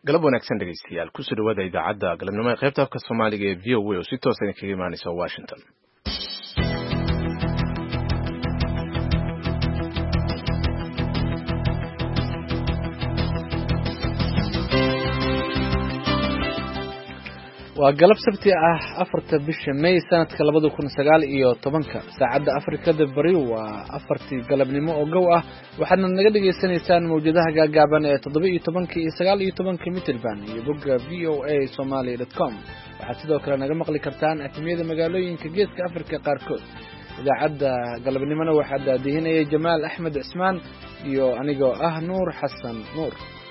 galab wanaagsan dhegeystayaal ku soo dhawaada idaacadda galabnimo ee qaybta afka Soomaaliga ee VOA oo si toos ah kaga imaanaysa Washington. waa galab sabti ah 4 bisha May sanadka 2019 saacada Afrikada Bari waa 4 galabnimo oo gow ah waxaadna naga dhageysanaysaan mawjadaha gaagaaban ee 17 iyo 19 mitir baan iyo bogga voasomali.com waxaad sidoo kale naga maqli kartaan efemyada magaalooyinka geeska Afrika qaarkood idaacadda galabnimona waxaa daadihinaya Jamaal Axmed Cismaan iyo anigoo ah Nuur Xasan Nuur.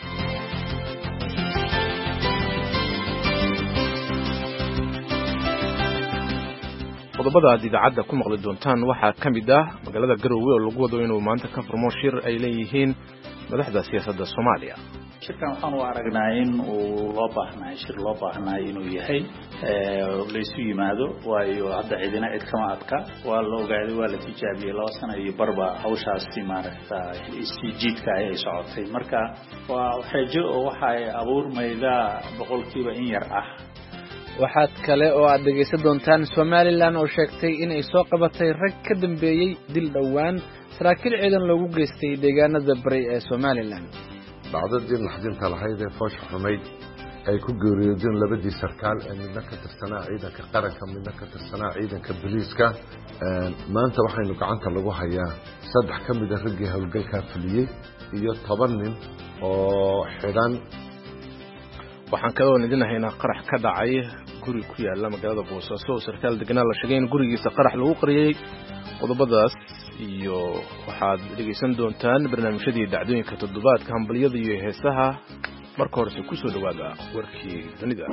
qodobada aad idaacadda ku maqli doontaan waxaa ka mid ah magaalada Garowe oo lagu wado inuu maanta ka furmo shir ay leeyihiin madaxda siyaasadda Soomaaliya. shirkan waxaan u aragnaa in uu loo baahnaa inuu yahay la isu yimaado waayo hadda cidina cid kama adka waa la ogaaday waa la tijaabiyay 2 sano iyo barba hawshaasi maaragtay si jiidka ay socotay marka waa xeejo oo waxa ay abuurmayda boqolkiiba in yar ah. waxaad kale oo aad dhegeysan doontaan Somaliland oo sheegtay in ay soo qabatay rag ka dambeeyay dil dhawaan saraakiil ciidan loogu geystay deegaanada bari ee Somaliland. dhacdadii naxdinta lahayd ee foosh xumayd ay ku geeriyoodeen labadii sarkaal ee midna ka tirsanaa ciidanka qaranka midna ka tirsanaa ciidanka booliiska maanta waxaynu gacanta lagu hayaa 3 ka mid ah raggii howlgalka fuliyay iyo 10 nin oo xidhan. waxaan kaloo nidinahaynaa qarax ka dhacay guri ku yaala magaalada Boosaaso oo sarkaal deganaa la sheegay in gurigiisa qarax lagu qariyay. qodobadaas iyo waxaad dhegeysan doontaan barnaamijyadii dhacdooyinka toddobaadka hambaliyada iyo heesaha marka hore ku soo dhawaada warkii dunida.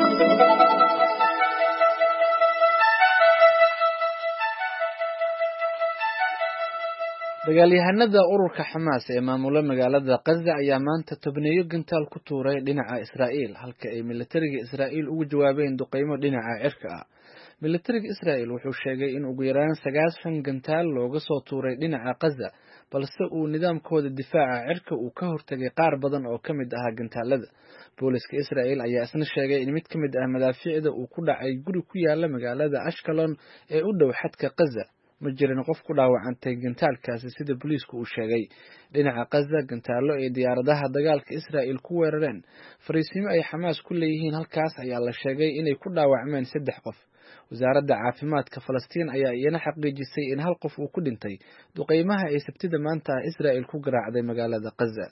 dagaalyahanada ururka Xamaas ee maamula magaalada Gaza ayaa maanta tobneeyo gantaal ku tuuray dhinaca Israa'iil halka ay militariga Israa'iil ugu jawaabeen duqeymo dhinaca cirka ah. militariga Israa'iil wuxuu sheegay in ugu yaraan 9 gantaal looga soo tuuray dhinaca Gaza balse uu nidaamkooda difaaca cirka uu ka hortagay qaar badan oo kamid ah gantaalada. booliska Israa'iil ayaa isna sheegay in mid kamid ah madaafiicda uu ku dhacay guri ku yaala magaalada Ashkelon ee u dhow xadka Gaza. ma jirin qof ku dhaawacantay gantaalkaasi sida booliisku uu sheegay. dhinaca Gaza gantaalo ee diyaaradaha dagaalka Israa'iil ku weerareen fariisimo ay Xamaas ku leeyihiin halkaas ayaa la sheegay inay ku dhaawacmeen 3 qof. wasaaradda caafimaadka Falastiin ayaa iyana xaqiijisay in 1 qof uu ku dhintay duqeymaha ay Sabtida maanta Israa'iil ku garaacday magaalada Gaza.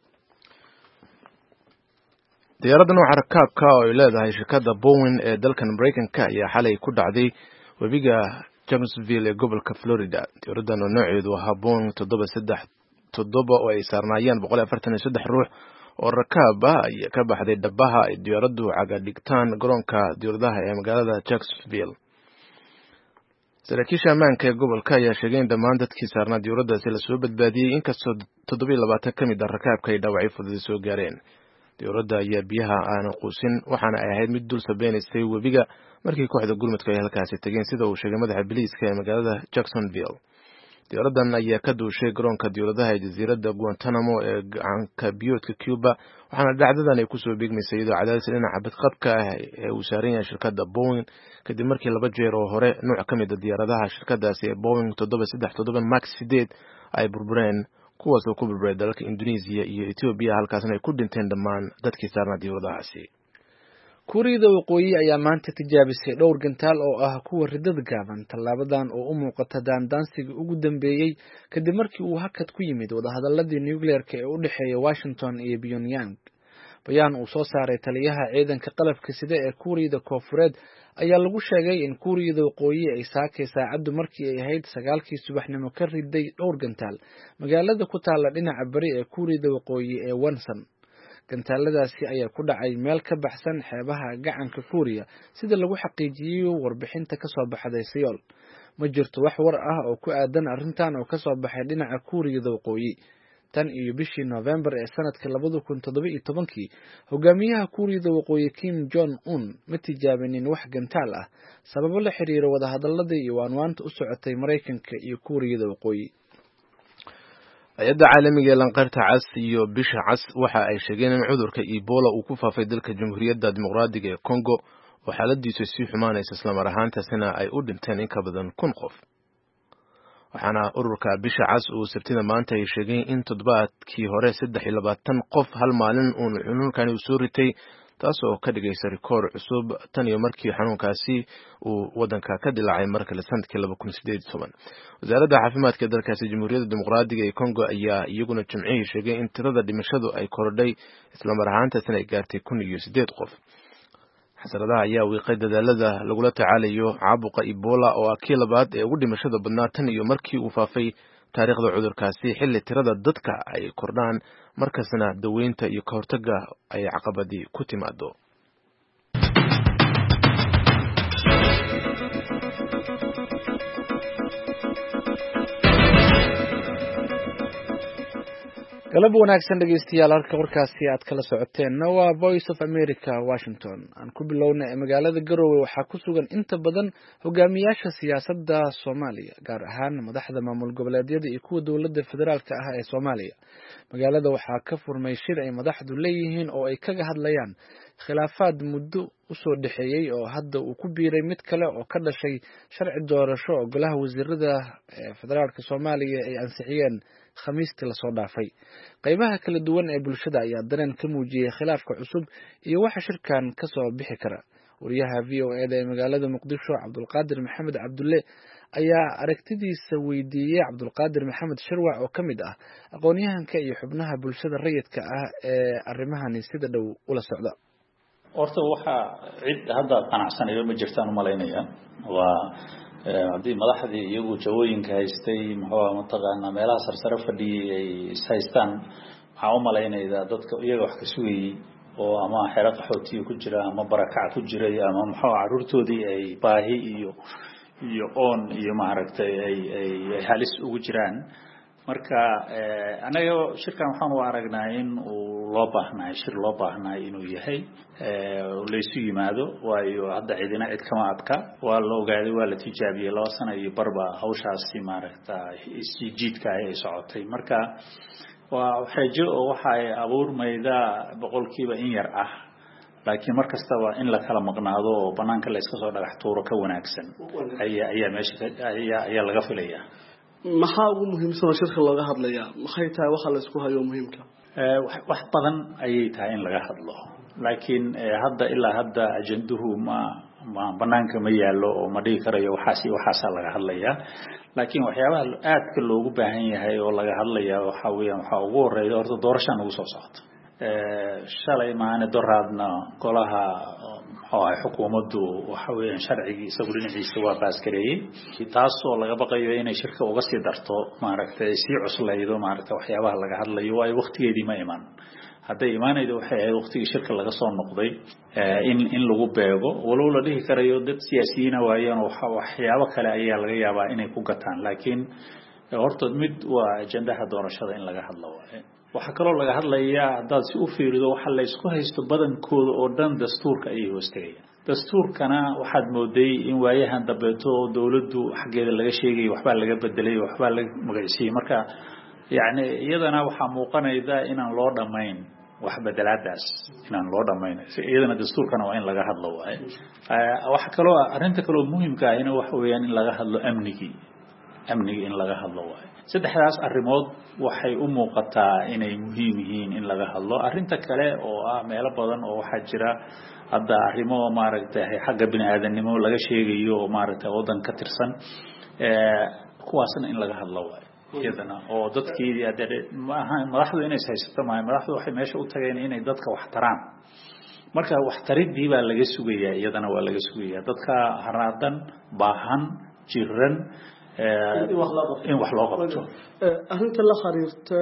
diyaaradda nooca rakaabka oo ay leedahay shirkadda Boeing ee dalkan Mareykanka ayaa xalay ku dhacday webiga Jacksonville ee gobolka Florida. diyaaraddan oo nooceedu ahaa Boeing 737 oo ay saarnaayeen 143 ruux oo rakaab ah ayaa ka baxday dhabaha ay diyaaraddu caga dhigtaan garoonka diyaaradaha ee magaalada Jacksonville. saraakiisha ammaanka ee gobolka ayaa sheegay in dhammaan dadkii saarnaa diyaaraddaasi la soo badbaadiyay inkastoo 27 ka mid ah rakaabka ay dhaawacyo fudud soo gaareen. diyaaradda ayaa biyaha aan quusin waxaana ay ahayd mid dul sabeynayay webiga markii kooxda gurmadka ay halkaasi tageen sida uu sheegay madaxa booliiska ee magaalada Jacksonville. diyaaraddan ayaa ka duushay garoonka diyaaradaha ee jasiiradda Guantanamo ee gacanka biyoodka Cuba waxaana dhacdadan ay kusoo beegmaysay iyadoo cadaadis dhinaca badqabka ah ee uu saaran yahay shirkadda Boeing kadib markii 2 jeer oo hore nooc ka mid ah diyaaradaha shirkaddaasi ee Boeing 737 Max 8 ay burbureen kuwaas oo ku burburay dalalka Indonesia iyo Ethiopia halkaasna ay ku dhinteen dhammaan dadkii saarnaa diyaaradahaasi. Kuuriyada Waqooyi ayaa maanta tijaabisay dhowr gantaal oo ah kuwa ridada gaaban. tallaabadan oo u muuqata daandaansiga ugu dambeeyay kadib markii uu hakad ku yimid wadahadaladii nuclearka ee u dhaxeeya Washington iyo Pyongyang. bayaan uu soo saaray taliyaha ciidanka qalabka sida ee Kuuriyada Koonfureed ayaa lagu sheegay in Kuuriyada Waqooyi ay saakay saacadu markii ay ahayd 9kii subaxnimo ka riday dhowr gantaal magaalada ku taala dhinaca bari ee Kuuriyada Waqooyi ee Wonsan. gantaaladaasi ayaa ku dhacay meel ka baxsan xeebaha gacanka Kuuriya sida lagu xaqiijiyay warbixinta ka soo baxday Seoul. ma jirto wax war ah oo ku aadan arrintan oo ka soo baxay dhinaca Kuuriyada Waqooyi. tan iyo bishii November ee sanadka 2017 hogaamiyaha Kuuriyada Waqooyi Kim Jong Un ma tijaabinin wax gantaal ah sababo la xiriira wadahadalada iyo waanwaanta u socotay Mareykanka iyo Kuuriyada Waqooyi. hay-adda caalamiga ee lanqayrta cas iyo bisha cas waxa ay sheegeen in cudurka Ebola uu ku faafay dalka Jamhuuriyadda Dimuqraadiga ee Congo oo xaaladiisu sii xumaanaysa isla mar ahaantaasina ay u dhinteen in ka badan 1,000 qof. waxaana ururka bisha cas uu Sabtida maanta ay sheegeen in toddobaadkii hore 23 qof hal maalin uu xanuunkani soo ritay, taasoo ka dhigaysa rikoor cusub tan iyo markii xanuunkaasi uu wadanka ka dilaacay markale sanadkii 2018. wasaaradda caafimaadka dalkaasi Jamhuuriyadda Dimuqraadiga ee Congo ayaa iyaguna Jimcihii sheegay in tirada dhimashadu ay kordhay isla mar ahaantaasina ay gaartay 1,008 qof. xasaradaha ayaa wiiqay dadaalada lagula tacaalayo caabuqa Ebola oo ah kii labaad ee ugu dhimashada badnaa tan iyo markii uu faafay taariikhda cudurkaasi, xilli tirada dadka ay kordhaan markasna daweynta iyo ka hortagga ay caqabadi ku timaado. galab wanaagsan dhegeystayaal, halka warkaasi aad kala socoteenna waa Voice of America Washington. aan ku bilowna magaalada Garowe waxaa ku sugan inta badan hogaamiyaasha siyaasadda Soomaaliya, gaar ahaan madaxda maamul goboleedyada iyo kuwa dowladda federaalka ah ee Soomaaliya. magaalada waxaa ka furmay shir ay madaxdu leeyihiin oo ay kaga hadlayaan khilaafaad muddo usoo dhaxeeyay oo hadda uu ku biiray mid kale oo ka dhashay sharci doorasho oo golaha wasiirada federaalka Soomaaliya ay ansixiyeen khamiistii la soo dhaafay. qaybaha kala duwan ee bulshada ayaa dareen ka muujiyay khilaafka cusub iyo waxa shirkan ka soo bixi kara. wariyaha VOA ee magaalada Muqdisho Cabdulqaadir Maxamed Cabdulle ayaa aragtidiisa weydiiyay Cabdulqaadir Maxamed Shirwac oo kamid ah aqoonyahanka iyo xubnaha bulshada rayidka ah ee arrimahani sida dhow ula socda. horta waxa cid hadda qanacsanayo ma jirtaan u maleynayaan waa hadii madaxdii iyagu jawooyinka haystay mataqaana meelaha sarsare fadhiyay ay haystaan, waxaa u maleynaydaa dadka iyaga wax ka sugayay oo ama xero qaxootiga ku jira ama barakac ku jiray ama caruurtoodii ay baahi iyo oon iyo maaragtay ay halis ugu jiraan. marka anaga shirkan waxaan u aragnaa in uu shir loo baahnaa inuu yahay laysu yimaado, waayo hadda cidina cid kama adka, waa la ogaaday, waa la tijaabiyey 2 sano iyo barba hawshaasi maaragtay si jiidka ay socotay. marka waa xajo oo waxa ay abuurmaydaa boqolkiiba in yar ah, laakiin markasta waa in la kala maqnaado oo banaanka la iska soo dhagax tuuro ka wanaagsan ayaa meesha ayaa laga filayaa. maxaa ugu muhiimsan oo shirka looga hadlayaa? maxay tahay waxa la isku hayo muhiimka? wax badan ayay tahay in laga hadlo, laakiin ilaa hadda ajanduhu ma banaanka ma yaalo oo ma dhigi karayo waxaas laga hadlayaa. laakiin waxyaabaha aadka loogu baahan yahay oo laga hadlayaa waxa weeyaan waxa ugu horeeya horta doorasho ugu soo socota. shalay maana doraadna golaha xukuumaddu waxa weeyaan sharciga isagu dhinaciisa waa baaskareeyay, taasoo laga baqayo inay shirka uga sii darto maaragtay si cuslaydo maaragtay waxyaabaha laga hadlayo ay waqtigeedii ma iman. hadday imaanaydo waxay ahayd waqtigii shirka laga soo noqday in lagu beego, walow la dhihi karayo dad siyaasiyiin waayeen waxyaabo kale ayaa laga yaabaa inay ku gataan, laakiin horta mid waa ajandaha doorashada in laga hadlo. waxa kaloo laga hadlayaa haddaad si u fiirido waxa la isku haysto badankooda oo dhan dastuurka ayay hoostagayaan. dastuurkana waxaad mooday in waayahan dambeeto dawladdu xaggeeda laga sheegay waxbaa laga bedelay, waxbaa laga magaciisiyay. marka yani iyadana waxaa muuqanayda inaan loo dhamayn wax bedelaadaas, inaan loo dhamayn iyadana dastuurkana waa in laga hadlo. waxa kaloo arrinta kaloo muhiimka ah in waxa weeyaan in laga hadlo amniga in laga hadlo. saddexdaas arrimood waxay u muuqataa inay muhiim yihiin in laga hadlo. arrinta kale oo ah meelo badan oo waxa jira hadda arrimo maaragtay xagga bini'aadanimo laga sheegayo oo maaragtay wadan ka tirsan kuwaasna in laga hadlo iyadana oo dadkii madaxdu inay haysato madaxdu waxay meesha u tageen inay dadka wax taraan. marka wax taridii baa laga sugayaa, iyadana waa laga sugayaa dadka haraadan baahan jiran in wax loo qabto. arrinta la xiriirta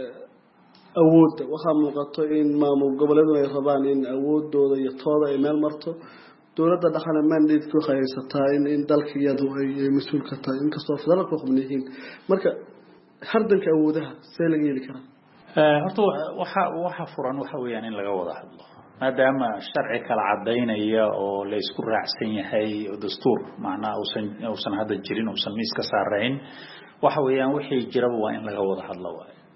awoodda waxaa muuqato in maamul goboleedu ay rabaan in awoodooda iyo tooda ay meel marto. dowladda dhaqana mandate-ku waxay haysataa in dalka iyadu ay mas'uul ka tahay, inkastoo federaalku xubin yihiin. marka hardanka awoodaha see laga heli karaa? horta waxa furan waxa weeyaan in laga wada hadlo, maadaama sharci kala cadeynaya oo la isku raacsan yahay oo dastuur macnaa uusan hadda jirin, uusan miis ka saarayn. waxa weeyaan wixii jiraba waa in laga wada hadlo.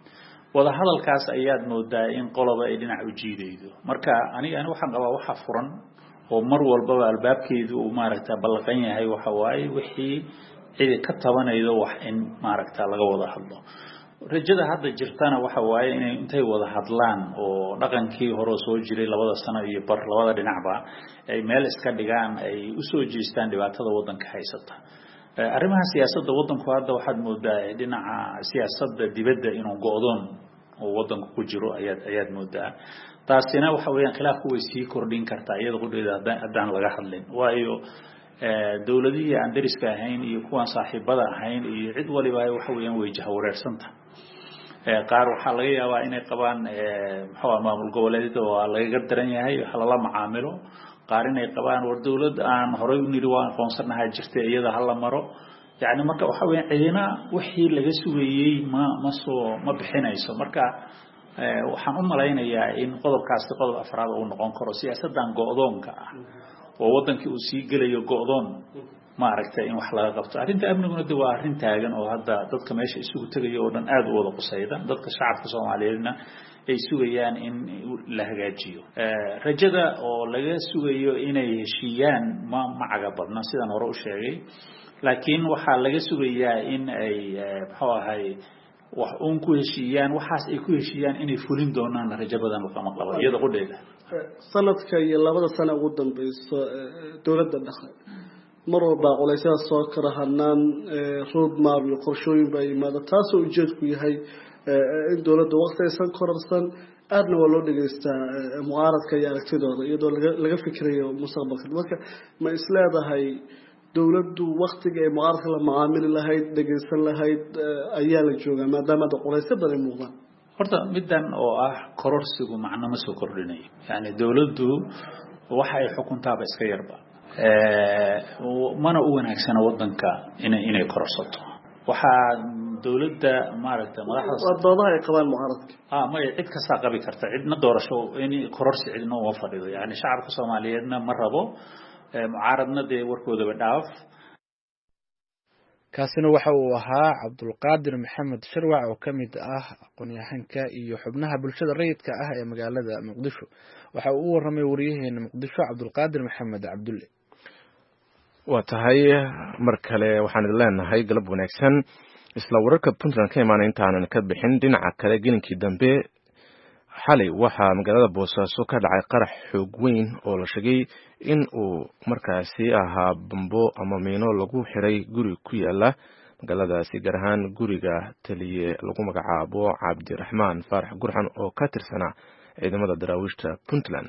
wada hadalkaas ayaad moodaa in qoloba ay dhinac u jiidaydo marka aniga waxaan qabaa waxa furan oo mar walba albaabkeedu uu maaragtay balqan yahay waxa waaye wixii cid ka tabanaydo wax in maaragtay laga wada hadlo rajada hadda jirtana waxa waaye inay intay wada hadlaan oo dhaqankii hore soo jiray labada sano iyo bar labada dhinacba ay meel iska dhigaan ay u soo jeestaan dhibaatada wadanka haysata arrimaha siyaasadda wadanku hadda waxaad moodaa dhinaca siyaasadda dibadda inuu go'doon oo wadanku ku jiro ayaad moodaa taasina waxa weeyaan khilaafku way sii kordhin kartaa iyada qudheeda haddaan laga hadlin waayo dawladihii aan dariska ahayn iyo kuwan saaxiibada ahayn iyo cid waliba waxa weeyaan way jahawareersanta qaar waxa laga yaabaa inay qabaan muxuu maamul goboleed oo laga daran yahay waxa la macaamilo qaar inay qabaan war dawlad aan horay u niri waan aqoonsanahay jirtay iyada hal la maro yaani marka waxa weeyaan cidina wixii laga sugayay ma bixinayso marka waxaan u malaynayaa in qodobkaas qodob afraad uu noqon karo siyaasadan go'doonka ah oo wadankii uu sii galayo go'doon ma aragtay in wax laga qabto arrinta amniguna waa arrin taagan oo hadda dadka meesha isugu tagayo oo dhan aad u wada qusayda dadka shacabka Soomaaliyeedna ay sugayaan in la hagaajiyo rajada oo laga sugayo inay heshiiyaan ma caga badna sidaan hore u sheegay laakiin waxa laga sugayaa in ay muxuu ahay wax uun ku heshiiyaan waxaas ay ku heshiiyaan inay fulin doonaan rajo badan lama qabo iyada qudheeda sanadka iyo labada sano ugu dambayso dawladda dhexe mar walba qolaysaha soo kara hanaan road map iyo qorshooyin bay yimaada taasoo ujeedku yahay in dawladda waqti aysan kororsan aadna waa loo dhageystaa mucaaradka iyo aragtidooda iyadoo laga fikirayo mustaqbalka marka ma isleedahay dawladdu waqtiga ay mucaaradka la macaamili lahayd dhageysan lahayd ayaa la joogaa maadaama qolaysa badan muuqdaan horta midan oo ah kororsigu macna ma soo kordhinayo yani dawladdu waxa ay xukuntaaba iska yarba mana u wanaagsana wadanka inay kororsato waxa dawladda maaragtay madaxda doodaha ay qabaan mucaaradka ma cid kasta qabi karta cidna doorasho in kororsi cidna uma fadhido yani shacabka Soomaaliyeedna ma rabo mucaaradna de warkooda dhaaf kaasina waxa uu ahaa Cabdulqaadir Maxamed Sharwac oo kamid ah aqoon-yahanka iyo xubnaha bulshada rayidka ah ee magaalada Muqdisho waxa uu waramay wariyaheena Muqdisho Cabdulqaadir Maxamed Cabdulle waa tahay mar kale waxaan idin leenahay galab wanaagsan isla wararka Puntland ka imaanay intaanan ka bixin dhinaca kale gelinkii dambe xalay waxa magaalada Boosaaso ka dhacay qarax xoog weyn oo la sheegay in uu markaasi ahaa bambo ama miino lagu xiray guri ku yaala magaaladaasi gaar ahaan guriga taliye lagu magacaabo Cabdiraxmaan Faarax Gurxan oo ka tirsanaa ciidamada daraawiishta Puntland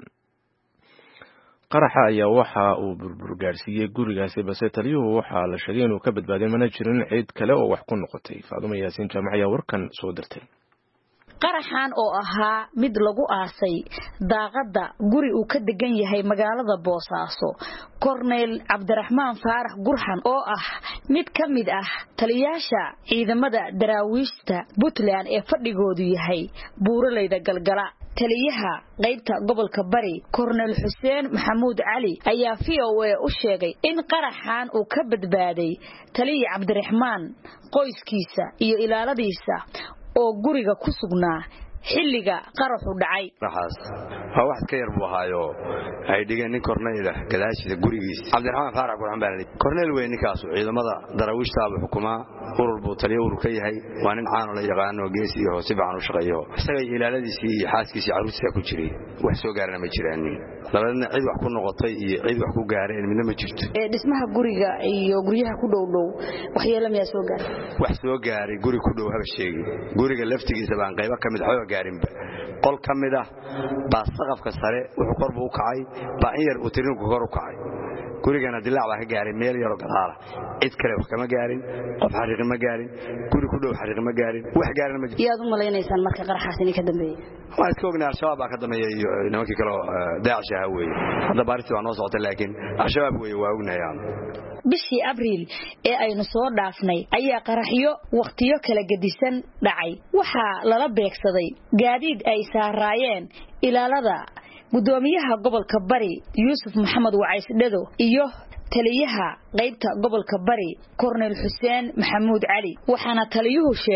qaraxa ayaa waxa uu burbur gaarsiiyay gurigaasi balse taliyuhu waxa la sheegay inuu ka badbaaday mana jirin cid kale oo wax ku noqotay Faadumo Yaasiin Jaamaciya warkan soo dirtay qaraxan oo ahaa mid lagu aasay daaqada guri uu ka degan yahay magaalada Boosaaso Korneyl Cabdiraxmaan Faarax Gurxan oo ah mid kamid ah taliyaasha ciidamada daraawiishta Puntland ee fadhigoodu yahay Buuraleyda Galgala taliyaha qaybta gobolka Bari Korneyl Xuseen Maxamuud Cali ayaa VOA u sheegay in qaraxan uu ka badbaaday taliye Cabdiraxmaan qoyskiisa iyo ilaaladiisa oo guriga ku sugnaa xilliga qaraxu dhacay waa wax ka yar buu ahaayo ay dhigeen nin Korneyl gadaashida gurigiisa Cabdiraxmaan Faarax Gurxan baa leeyahay Korneyl weyn ninkaas ciidamada daraawiishta xukuuma urur buu taliye urur ka yahay waa nin caan la yaqaan oo geesi iyo si fiican u shaqeeyo isaga ilaaladiisii iyo xaaskiisii caruurtiisa ku jiray wax soo gaarna ma jiraan labadna cid wax ku noqotay iyo cid wax ku gaareen midna ma jirto dhismaha guriga iyo guryaha ku dhow waxyeelo ma soo gaaray wax soo gaaray guri ku dhow haba sheegi guriga laftigiisa baan qayb ka mid ah gaarinba qol kamid ah baa saqafka sare wuxuu korbu u kacay baa in yar uu tirinku kor u kacay gurigana dilaac baa ka gaaray meel yar oo gadaala cid kale wax kama gaarin qof xariiq ma gaarin guri ku dhow xariiq ma gaarin wax gaarin ma jiro yaad u malaynaysan marka qaraxaas inay ka dambeeyay waa iska ognahay al-shabaab baa ka dambeeyay iyo nimankii kale Daacish ah weey hadda baarisi waa noo socotay laakiin al-shabaab weey waa ognahay bishii Abriil ee aynu soo dhaafnay ayaa qaraxyo waqtiyo kala gedisan dhacay waxa lala beegsaday gaadiid ay saaraayeen ilaalada gudoomiyaha gobolka Bari Yuusuf Maxamed Wacays Dhado iyo taliyaha qaybta gobolka Bari Korneyl Xuseen Maxamuud Cali waxaana taliyuhu sheegay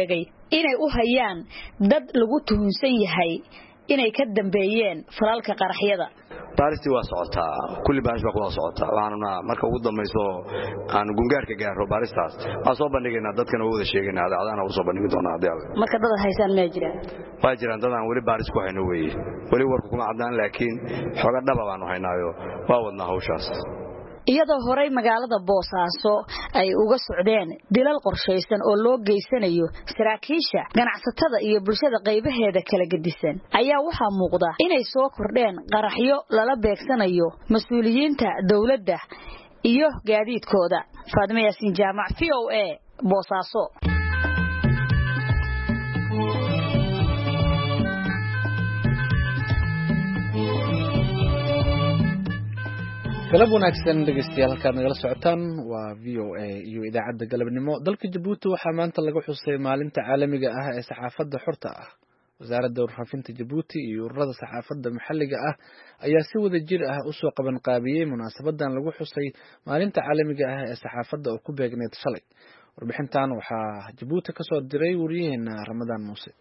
inay u hayaan dad lagu tuhunsan yahay inay ka dambeeyeen falalka qaraxyada. baaristi waa socotaa kulli baaris baa ku socotaa waxaana marka ugu dambayso aan gungaarka gaaro baaristaas aan soo bandhigaynaa dadkana wada sheegaynaa adaadana u soo bandhigi doonaa hadii marka dad haysan ma jiraan waa jiraan dad aan wali baaris ku hayno weeye wali warku kuma cadaan laakiin xoga dhab baan haynaayo waa wadna hawshaas. iyadoo horay magaalada Boosaaso ay uga socdeen dilal qorsheysan oo loo geysanayo saraakiisha ganacsatada iyo bulshada qaybaheeda kala gedisan ayaa waxaa muuqda inay soo kordheen qaraxyo lala beegsanayo mas'uuliyiinta dawladda iyo gaadiidkooda. Faadimo Yaasiin Jaamac VOA Boosaaso. galab wanaagsan dhegeystayaal halkaad nagala socotaan waa VOA iyo idaacadda galabnimo. dalka Djibouti waxaa maanta lagu xusay maalinta caalamiga ah ee saxaafadda xorta ah. wasaaradda warfaafinta Djibouti iyo ururada saxaafadda maxalliga ah ayaa si wada jir ah u soo qaban qaabiyay munaasabadan lagu xusay maalinta caalamiga ah ee saxaafadda oo ku beegneed shalay. warbixintan waxaa Djibouti ka soo diray wariyaheena Ramadaan Muuse.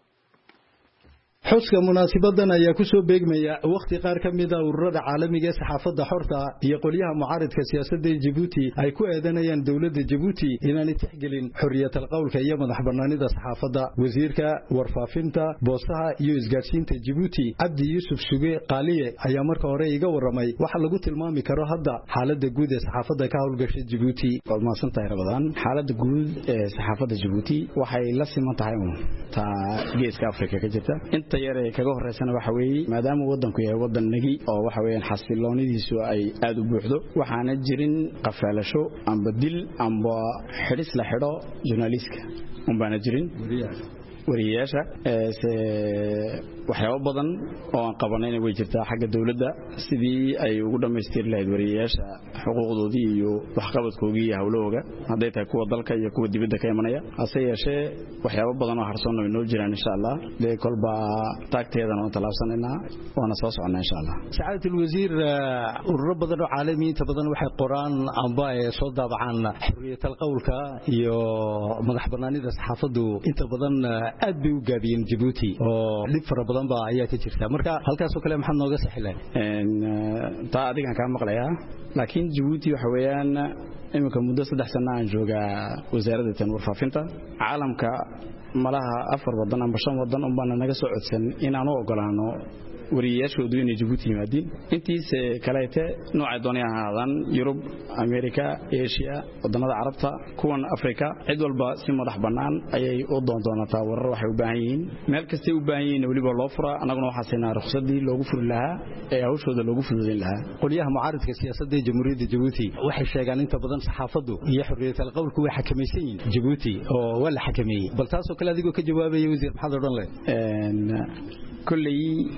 xuska munaasabadan ayaa ku soo beegmaya waqti qaar ka mid ah ururada caalamiga ee saxaafadda xorta iyo qoliyaha mucaaradka siyaasadda Djibouti ay ku eedanayaan dawladda Djibouti inaan tixgelin xorriyatul qowlka iyo madaxbannaanida saxaafadda. wasiirka warfaafinta boosaha iyo isgaarsiinta Djibouti Abdi Yusuf Suge Qaaliye ayaa marka hore iga waramay waxa lagu tilmaami karo hadda xaaladda guud ee saxaafadda ka howlgashay Djibouti. Walmaasantay Ramadaan, xaaladda guud ee saxaafadda Djibouti waxay la siman tahay ta geeska Afrika ka jirta. inta yar ee kaga horeysana waxa weeye maadaama wadanku yahay wadan nagi oo waxa weeyaan xasiloonidiisu ay aad u buuxdo waxaana jirin qafaalasho amba dil amba xidhis la xidho journalistka umbaana jirin wariyaasha waxyaabo badan oo aan qabanayna way jirtaa xagga dawladda sidii ay ugu dhameystir lahayd wariyaasha xuquuqdoodii iyo waxqabadkoodii iyo hawlahooga haday tahay kuwa dalka iyo kuwa dibadda ka imanaya hase yeeshee waxyaabo badan oo harsoon inoo jiraan insha Allah de kolba taagteedana oo talaabsanayna waana soo soconaa insha Allah. Sacaadatul wasiir ururo badan oo caalamiyiinta badan waxay qoraan amba ay soo daabacaan xorriyatul qowlka iyo madaxbannaanida saxaafaddu inta badan aad bay u gaabiyeen Djibouti oo dib fara badan baa ayaa ka jirta marka halkaas oo kale maxad nooga saxileen taa adigan ka maqlayaa laakiin Djibouti waxa weeyaan imika muddo 3 sano aan joogaa wasaaradda warfaafinta caalamka malaha 4 wadan amba 5 wadan oo baan naga soo codsan in aan u ogolaano wariyaashoodu inay Djibouti yimaadeen intiisa kaleete nooca doonaya ahaadaan Yurub America Asia wadamada Carabta kuwan Afrika cid walba si madax banaan ayay u doontaa warar waxay u baahan yihiin meel kasta u baahan yihiin waliba loo fura anaguna waxa siinaa ruqsadii loogu furi lahaa ee hawshooda loogu fududeyn lahaa. qoliyaha mucaaradka siyaasadda Jamhuuriyadda Djibouti waxay sheegaan inta badan saxaafaddu iyo xorriyatul qowlku way xakamaysan yihiin Djibouti oo wala xakameeyay bal taas oo kale adigoo ka jawaabay wasiir maxaad oran lahayd kulli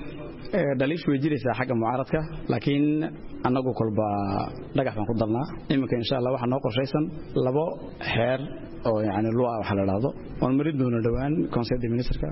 daliish way jiraysaa xagga mucaaradka laakiin anagu kolba dhagax baan ku darnaa imika insha Allah waxa noo qorshaysan 2 xeer oo yaani loo waxa la raado oo marid doona dhawaan Conseil Ministerka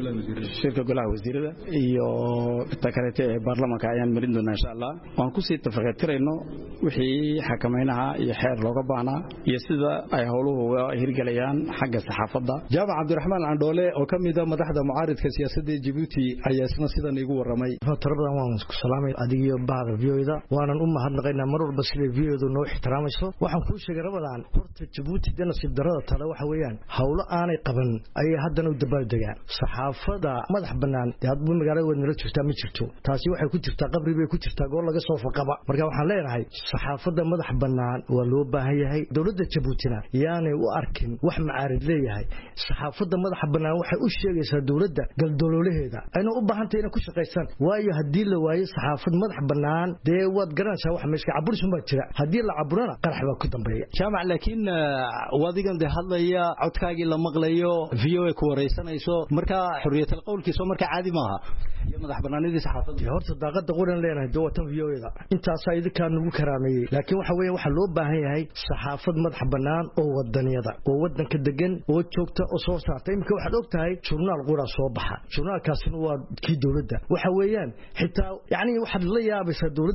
shirka golaha wasiirada iyo takarete baarlamaanka ayaan marid doona insha Allah waan ku sii tafaqeetirayno wixii xakamaynaha iyo xeer looga baahnaa iyo sida ay howluhu hirgalayaan xagga saxaafadda. Jaamac Cabdiraxmaan Candhoole oo kamid ah madaxda mucaaradka siyaasadda Djibouti ayaa isna sidan igu waramay. tarabadan waan isku salaamay adiga baada VOA-da waanan u mahadnaqaynaa mar walba sida VOA-du noo ixtiraamayso. waxaan ku sheegay Ramadaan horta Djibouti dana si darada tala waxa weeyaan hawlo aanay qaban ay haddana u dabaaldegaan saxaafadda madax banaan dad bu magaalada wadnala jirta ma jirto taasi waxay ku jirtaa qabri bay ku jirtaa goor laga soo faqaba marka waxaan leenahay saxaafadda madax banaan waa loo baahan yahay dawladda Djiboutina yaanay u arkin wax macaarid leeyahay saxaafadda madax banaan waxay u sheegaysaa dawladda galdoloolaheeda ayna u baahan tahay inay ku shaqeeysan waayo hadii la waayo saxaafad madax banaan dee waad garanaysaa wax meeshka cabursan baa jira hadii la caburana qarax baa ku dambeeya. Jaamac laakiin wadigan de hadlaya codkaagii la maqlayo VOA ku wareysanayso marka xorriyatul qowlkiisa marka caadi maaha iyo madax banaanidii saxaafadda horta daaqada qoran leenahay dawatan VOA-da intaas ay idinka nagu karaameeyay laakiin waxa weeye waxa loo baahan yahay saxaafad madax banaan oo wadaniyada oo wadanka degan oo joogta oo soo saartay imika waxaad ogtahay journaal qura soo baxa journaalkaasina waa kii dawladda waxa weeyaan xitaa yaani waxaad la yaabaysaa dawladda Djibouti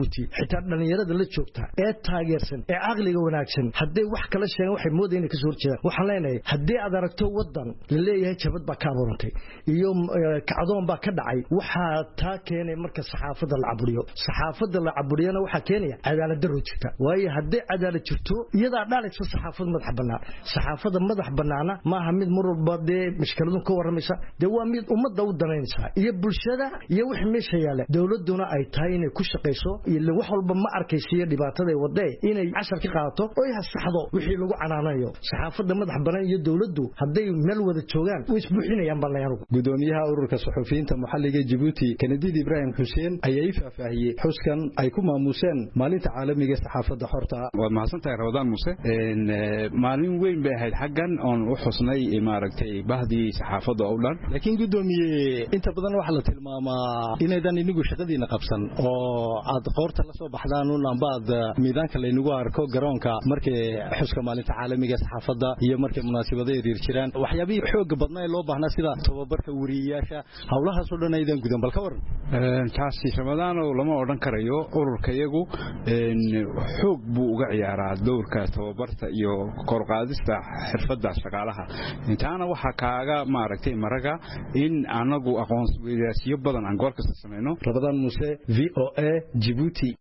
Djibouti xitaa dhalinyarada la joogta ee taageersan ee aqliga wanaagsan hadday wax kala sheegan waxay moodayeen ka soo horjeedaan waxaan leenahay haddii aad aragto wadan la leeyahay jabad baa ka abuurantay iyo kacdoon baa ka dhacay waxaa taa keenay marka saxaafadda la caburiyo saxaafadda la caburiyana waxaa keenaya cadaalad darro jirta waayo haddii cadaalad jirto iyadaa dhalaysa saxaafad madax bannaan saxaafadda madax bannaana maaha mid mar walba dee mashkiladun ka warramaysa dee waa mid ummadda u danaynaysa iyo bulshada iyo wix meesha yaala dowladuna ay tahay inay ku shaqayso iyo wax walba ma arkaysiyo dhibaatada wadday inay cashar ka qaadato oo ay saxdo wixii lagu canaanayo saxaafadda madax bannaan iyo dowladdu hadday meel wada joogaan way isbuuxinayaan balayaru gudoomiyaha ururka suxufiyiinta maxalliga Djibouti Kennedy Ibrahim Hussein ayaa faahfaahiyay xuskan ay ku maamuseen maalinta caalamiga saxaafadda xorta waa mahadsantahay Ramadaan Muuse maalin weyn bay ahayd xaggan oon u xusnay maaragtay bahdii saxaafadda oo dhan laakiin gudoomiye inta badan waxa la tilmaamaa inaydan inigu shaqadiina qabsan oo aad qoorta la soo baxdaan unbaad miidaanka laynagu arko garoonka markii xuska maalinta caalamiga saxaafadda iyo markii munaasabado yar jiraan waxyaabihii xoog badnaa loo baahnaa sida tababarka wariyeyaasha hawlahaas oo dhan aydan gudan bal ka waran taasi Ramadaan oo lama odhan karayo ururka iyagu xoog buu uga ciyaaraa doorka tababarta iyo kor qaadista xirfadda shaqaalaha intaana waxa kaaga maaragtay maraga in anagu aqoonsiyo badan aan goor kasta sameeyno Ramadaan Muuse VOA Djibouti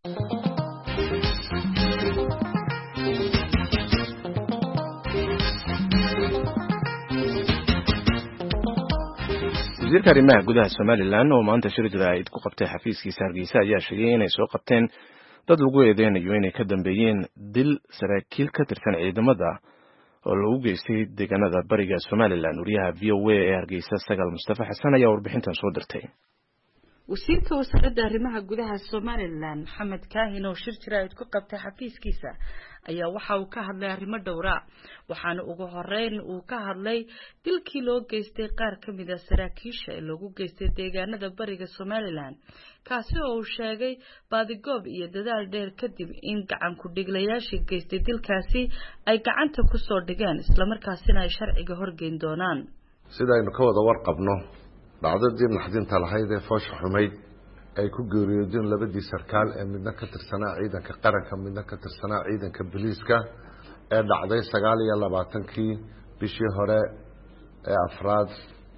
wasiirka arrimaha gudaha Somaliland oo maanta shir jiraa'id ku qabtay xafiiskiisa Hargeysa ayaa sheegay inay soo qabteen dad lagu eedeynayo inay ka dambeeyeen dil saraakiil ka tirsan ciidamada oo lagu geystay deegaanada bariga Somaliland wariyaha VOA ee Hargeysa Sagal Mustafa Xasan ayaa warbixintan soo dirtay wasiirka wasaaradda arrimaha gudaha Somaliland Maxamed Kaahin oo shir jiraa'id ku qabtay xafiiskiisa ayaa waxa uu ka hadlay arrimo dhowra waxaana ugu horeyn uu ka hadlay dilkii loo geystay qaar ka mid ah saraakiisha ee lagu geystay deegaanada bariga Somaliland kaasi oo uu sheegay baadigoob iyo dadaal dheer kadib in gacan ku dhiglayaashii geystay dilkaasi ay gacanta ku soo dhigeen isla markaasina ay sharciga horgeyn doonaan sidaynu ka wada warqabno dhacdadii naxdinta lahayd ee foosha xumayd ay ku geeriyoodeen labadii sarkaal ee midna ka tirsanaa ciidanka qaranka midna ka tirsanaa ciidanka booliiska ee dhacday 29kii bishii hore ee afraad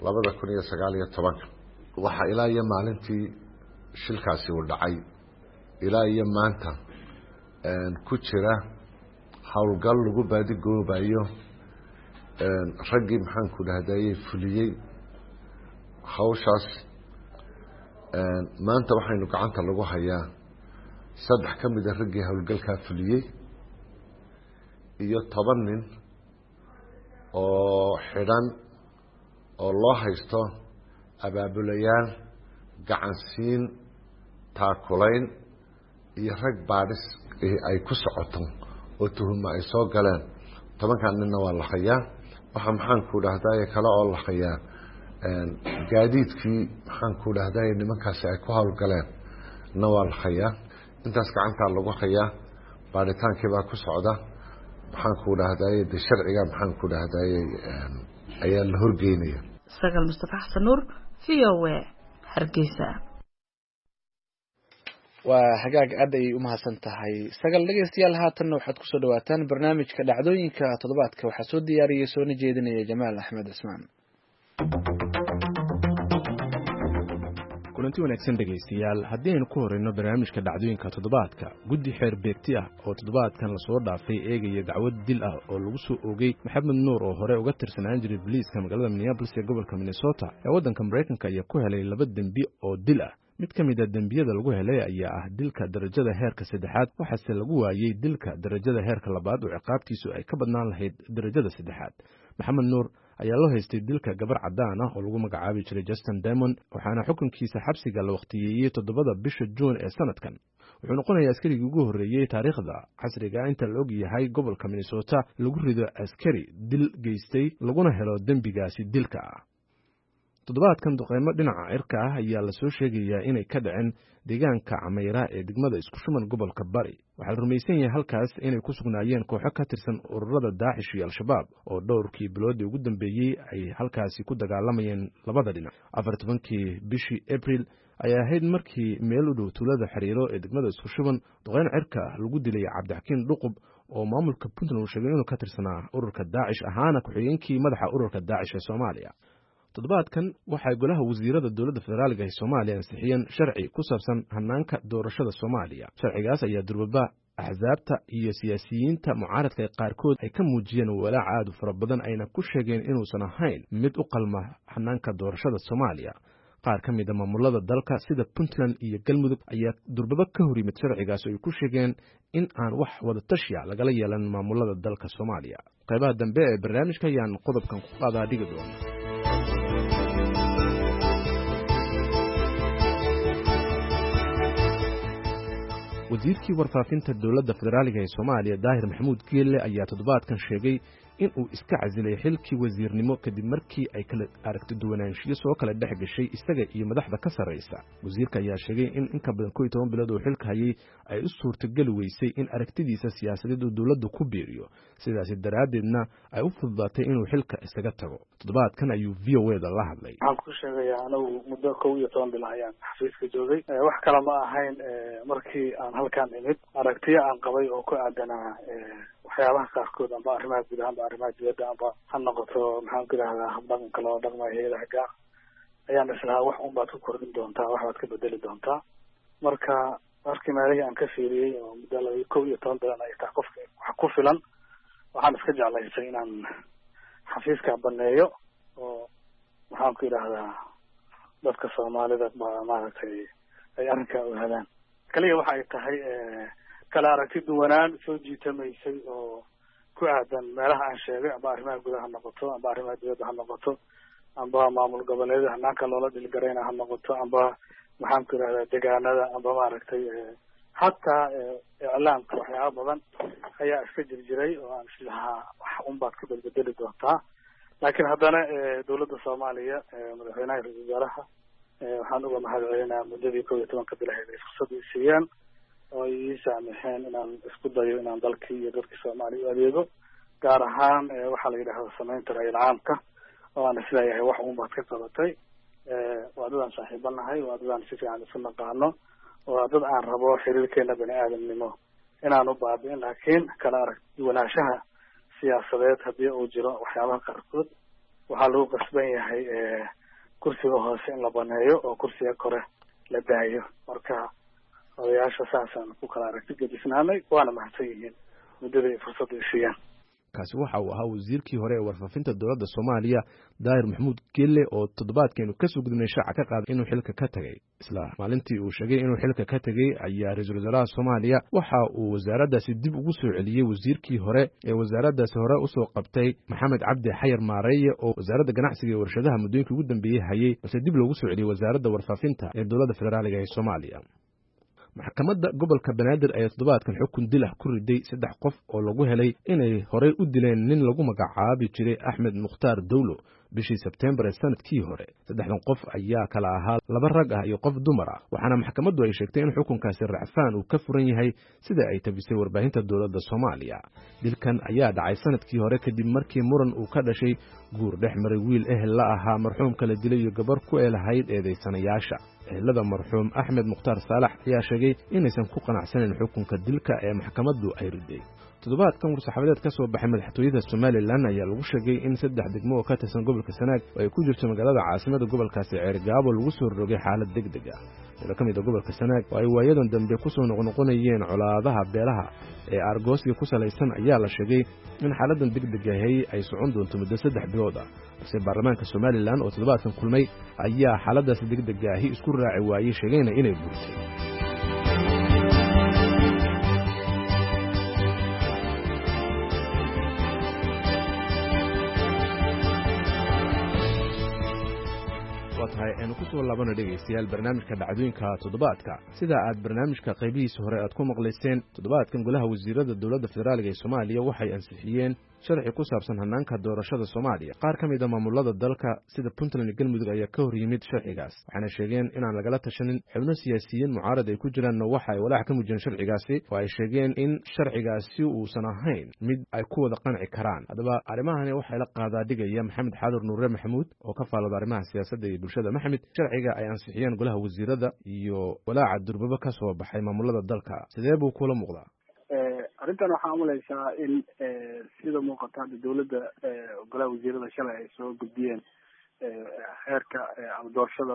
2019 waxa ilaa iyo maalintii shilkaasi uu dhacay ilaa iyo maanta ku jira hawlgal lagu baadigoobayo raggii maxaan ku dhahdayay fuliyey hawshaas maanta waxaynu gacanta lagu hayaa 3 ka mid ah raggii hawlgalka fuliyey iyo 10 nin oo xidhan oo loo haysto abaabulayaal gacansiin taakulayn iyo rag baadhis ay ku socoto oo tuhuma ay soo galeen 10 ninna waa la hayaa waxa maxaan ku dhahdaa kala oo la hayaa gaadiidkii maxaan ku dhahdaa nimankaasi ay ku hawlgaleen na waa la hayaa intaas gacanta lagu hayaa baadhitaankii baa ku socda maxaan ku dhahdaa sharciga maxaan ku dhahdaa ayaa la horgeynaya Sagal Mustafa Xasan Nuur VOA Hargeysa waa hagaag aad ay u mahadsan tahay sagal dhageystayaal haatanna waxaad ku soo dhawaataan barnaamijka dhacdooyinka toddobaadka waxaa soo diyaariyay soona jeedinaya Jamaal Axmed Cismaan kulanti wanaagsan dhageystayaal haddii aynu ku horeyno barnaamijka dhacdooyinka toddobaadka guddi xeer beegti ah oo toddobaadkan lasoo dhaafay eegaya dacwad dil ah oo lagu soo oogay Maxamed Nuur oo hore uga tirsanaan jiray booliiska magaalada Minneapolis ee gobolka Minnesota ee waddanka Mareykanka ayaa ku helay 2 dembi oo dil ah mid ka mid ah dembiyada lagu helay ayaa ah dilka darajada heerka 3aad waxaase lagu waayay dilka darajada heerka 2aad oo ciqaabtiisu ay ka badnaan lahayd darajada 3aad Maxamed Nuur ayaa loo haystay dilka gabar cadaan ah oo lagu magacaabi jiray Justin Diamond waxaana xukunkiisa xabsiga la waqtiyeeyay 7 bisha June ee sanadkan wuxuu noqonayaa askarigii ugu horeeyay taariikhda casriga inta la og yahay gobolka Minnesota lagu rido askari dil geystay laguna helo dembigaasi dilka ah toddobaadkan duqeymo dhinaca cirka ah ayaa la soo sheegayaa inay ka dhaceen deegaanka Cameyra ee degmada isku shuman gobolka Bari waxaa la rumaysan yahay halkaas inay ku sugnaayeen kooxo ka tirsan ururada Daesh iyo Al-Shabaab oo dhowrkii biloodii ugu dambeeyay ay halkaasi ku dagaalamayeen labada dhinac 14kii bishii April ayaa ahayd markii meel u dhow tuulada xiriiro ee degmada isku shuban duqeyn cirka ah lagu dilay cabdixakiin dhuqub oo maamulka puntland uu sheegay inuu ka tirsanaa ururka daacish ahaana ku-xigeenkii madaxa ururka daacish ee soomaaliya toddobaadkan waxay golaha wasiirada dowladda federaaliga ee soomaaliya ansixiyeen sharci ku saabsan hanaanka doorashada soomaaliya sharcigaas ayaa durbaba axsaabta iyo siyaasiyiinta mucaaradka qaarkood ay ka muujiyeen walaac aad u fara badan ayna ku sheegeen inuusan ahayn mid u qalma hanaanka doorashada soomaaliya qaar ka mid a maamulada dalka sida puntland iyo galmudug ayaa durbaba ka hor yimid sharcigaas oo ay ku sheegeen in aan wax wada tashiya lagala yeelan maamulada dalka soomaaliya qaybaha dambe ee barnaamijka ayaan qodobkan ku qaadaa dhigi doona wasiirkii warfaafinta dowladda federaaliga ee soomaaliya daahir maxamuud geelle ayaa toddobaadkan sheegay in uu iska casilay xilkii wasiirnimo kadib markii ay kala aragti duwanaanshiyo soo kala dhex gashay isaga iyo madaxda ka sarraysa wasiirka ayaa sheegay in ka badan 11 bilood oo xilka hayay ay u suurtageli weysay in aragtidiisa siyaasadeed uu dowladdu ku biiriyo sidaasi daraaddeedna ay u fududaatay inuu xilka isaga tago toddobaadkan ayuu VOA-da la hadlay waxaan ku sheegayaa anigu muddo 11 bil ayaan xafiiska joogay wax kale ma ahayn markii aan halkan imid aragtiyo aan qabay oo ku aadanaa waxyaabaha qaarkood amba arrimaha gudaha amba arrimaha dibadda amba ha noqoto maxaan ku idhahdaa habdhaqanka loo dhaqmayo hayadaha gaar ayaan islahaa wax un baad ku kordhin doontaa wax baad ka bedeli doontaa marka markii meelihii aan ka fiiriyey oo muddo 11 bilan ay tahay qofka wax ku filan waxaan iska jeclaysay inaan xafiiska baneeyo oo maxaan ku idhahdaa dadka soomaalida maaragtay ay arrinkaa ogaadaan kaliya waxa ay tahay kala aragti duwanaan soo jiitamaysay oo ku aadan meelaha aan sheegay amba arrimaha gudaha ha noqoto amba arrimaha dibadda ha noqoto amba maamul goboleedyada hanaanka loola dhilgarayna ha noqoto amba maxaan ku idhahdaa deegaanada amba maaragtay hataa iclaamka waxyaaba badan ayaa iska jirjiray oo aan islahaa wax un baad ka bedbedeli doontaa laakiin haddana dowladda soomaaliya madaxweynaha ra-iisul wasaaraha waxaan uga mahad celinaa muddadii 11 bilaheed ay fursad i siiyeen oo ay ii saamixeen inaan isku dayo inaan dalkii iyo dadkii soomaaliya u adeego gaar ahaan waxaa la yidhahda samaynta ra-isul caamka oo aan isleeyahay wax un baad ka qabatay waa dadaan saaxiibanahay waa dadaan si fiican isu naqaano waa dad aan rabo xiriirkeena bani aadamnimo inaan u baabi'in laakiin kala aragwanaanshaha siyaasadeed haddii uu jiro waxyaabaha qaarkood waxaa lagu qasban yahay kursiga hoose in la baneeyo oo kursiga kore la daayo marka odayaasha saasaan ku kala aragti gedisnaanay waana mahadsan yihiin muddadii fursadda ay siiyaan kaasi waxa uu ahaa wasiirkii hore ee warfaafinta dowladda soomaaliya daahir maxamuud geelle oo toddobaadkeenu ka soo gudbinay shaaca ka qaaday inuu xilka ka tegay isla maalintii uu sheegay inuu xilka ka tegay ayaa ra-iisul wasaaraha soomaaliya waxa uu wasaaraddaasi dib ugu soo celiyey wasiirkii hore ee wasaaraddaasi hore usoo qabtay maxamed cabdi xayar maareeye oo wasaaradda ganacsiga iyo warshadaha muddooyinkii ugu dambeeyey hayay balse dib loogu soo celiyey wasaaradda warfaafinta ee dowladda federaaliga ee soomaaliya maxkamadda gobolka banaadir ayaa toddobaadkan xukun dil ah ku riday 3 qof oo lagu helay inay horey u dileen nin lagu magacaabi jiray axmed mukhtaar dawlo bishii Sebtembar ee sanadkii hore 3 qof ayaa kala ahaa 2 rag ah iyo qof dumar ah waxaana maxkamaddu ay sheegtay in xukunkaasi racfaan uu ka furan yahay sida ay tabisay warbaahinta dowladda Soomaaliya dilkan ayaa dhacay sanadkii hore kadib markii muran uu ka dhashay guur dhex maray wiil ehel la ahaa marxuumka la dilay iyo gabar ku eelahayd eedeysanayaasha ehelada marxuum Axmed Mukhtaar Saalax ayaa sheegay inaysan ku qanacsaneyn xukunka dilka ee maxkamaddu ay riday toddobaadkan war-saxaafadeed ka soo baxay madaxtooyada Somaliland ayaa lagu sheegay in 3 degmo oo ka tirsan gobolka Sanaag ay ku jirto magaalada caasimada gobolkaasi Ceergaabo lagu soo rogay xaalad degdeg ah ila kamid ah gobolka Sanaag oo ay waayadan dambe ku soo noqnoqonayeen colaadaha beelaha ee argooska ku salaysan ayaa la sheegay in xaaladan degdeg ah ay socon doonto muddo 3 bilood ah balse baarlamaanka Somaliland oo toddobaadkan kulmay ayaa xaaladaas degdeg ah isku raaci waayay sheegayna inay buursay aynu ku soo laabano dhegeystayaal barnaamijka dhacdooyinka toddobaadka sida aad barnaamijka qaybihiisa hore aad ku maqlayseen toddobaadkan golaha wasiirada dowladda federaaliga ee Soomaaliya waxay ansixiyeen sharci ku saabsan hanaanka doorashada Soomaaliya. Qaar ka mid ah maamulada dalka sida Puntland iyo Galmudug ayaa ka hor yimid sharcigaas, waxaana sheegeen inaan lagala tashanin xubno siyaasiyiin mucaarad ay ku jiraan waxa ay walaac ka muujiyeen sharcigaasi oo ay sheegeen in sharcigaasi uusan ahayn mid ay ku wada qanci karaan. Haddaba arrimahani waxay la qaadaa dhigaya Maxamed Xaadir Nuure Maxamuud oo ka faalada arrimaha siyaasadda iyo bulshada. Maxamed, sharciga ay ansixiyeen golaha wasiirada iyo walaaca durbaba ka soo baxay maamulada dalka sidee buu kula muuqdaa? arrintan waxaa umalaysaa in sida muuqata hadda dawladda golaha wasiirada shalay ay soo gudbiyeen heerka ama doorashada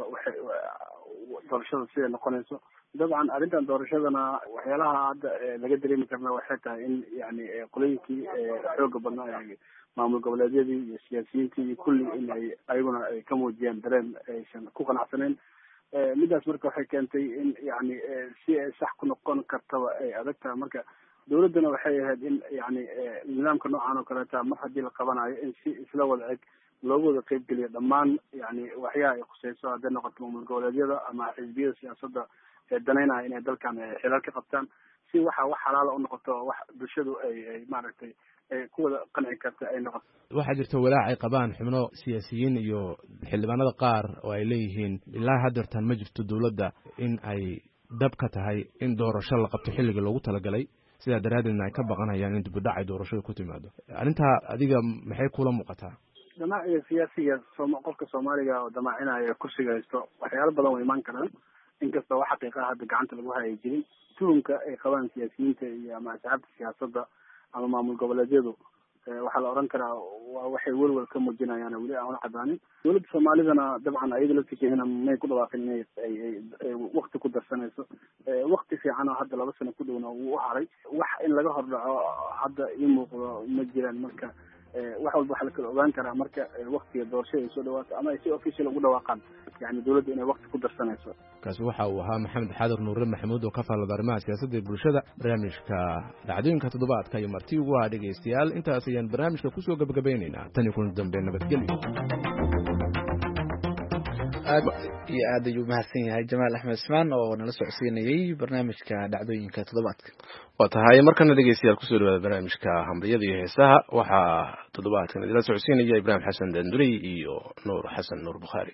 siday noqonayso. dabcan arrintan doorashadana waxyaalaha hadda laga dareemi karna waxay tahay in yani qolooyinkii xooga badnaa maamul goboleedyadii iyo siyaasiyiintii iyo kulli in ay ayaguna ay ka muujiyaan dareen aysan ku qanacsaneyn. midaas marka waxay keentay in yani si ay sax ku noqon kartaba ay adag tahay. marka dawladdana waxay ahayd in yani nidaamka noocan oo kaleeta mar haddii la qabanayo in si isla wada eg loogu wada qeyb geliyo dhammaan yani waxyaha ay khuseyso hadday noqoto maamul goboleedyada ama xisbiyada siyaasadda ee danaynaya inay dalkan xilal ka qabtaan si wax xalaala u noqoto wax bulshadu ay maaragtay ku wada qanci karta ay noqoto. waxaa jirta walaac ay qabaan xubno siyaasiyiin iyo xildhibaanada qaar oo ay leeyihiin ilaa haddeertan ma jirto dawladda in ay dab ka tahay in doorasho la qabto xilliga loogu talagalay, sidaa daraaddeedna ay ka baqanayaan in dibudhac ay doorashada ku timaado. arrintaa adiga maxay kula muuqataa? damaaciga siyaasiga qofka Soomaaliga oo damaacinaya kursiga haysto waxyaalo badan way imaan karaan, inkastoo wax xaqiiqa hadda gacanta lagu hayay jirin. tuhunka ay qabaan siyaasiyiinta iyo ama asxaabta siyaasadda ama maamul goboleedyadu waxaa la oran karaa waa waxay welwel ka muujinayaan weli aan la cadaanin. dawladda Soomaalidana dabcan ayada laftigeena may ku dhawaaqin inay ay waqti ku darsanayso. waqti fiican oo hadda 2 sano ku dhowna wuu u haray. wax in laga hordhaco hadda ii muuqdo ma jiraan. marka wax walba waxaa la kala ogaan karaa marka waqtiga doorashada ay soo dhawaato ama ay si official ugu dhawaaqaan yani dawladda inay waqti ku darsanayso. kaasi waxa uu ahaa Maxamed Xaadir Nuure Maxamuud oo ka faalada arrimaha siyaasadda iyo bulshada. barnaamijka dhacdooyinka toddobaadka iyo marti ugu ah dhegeystayaal intaas ayaan barnaamijka kusoo gabagabaynaynaa. tan iyo kulan dambe nabadgelyo. aad iyo aad ayuu mahadsan yahay Jamaal Axmed Ismaan oo nala socodsiinayay barnaamijka dhacdooyinka toddobaadka. waa tahay markana dhegeystayaal kusoo dhawaada barnaamijka hamriyada iyo heesaha. waxaa toddobaadkan idila socodsiinaya Ibraahim Xasan Danduri iyo Nuur Xasan Nuur Bukhaari.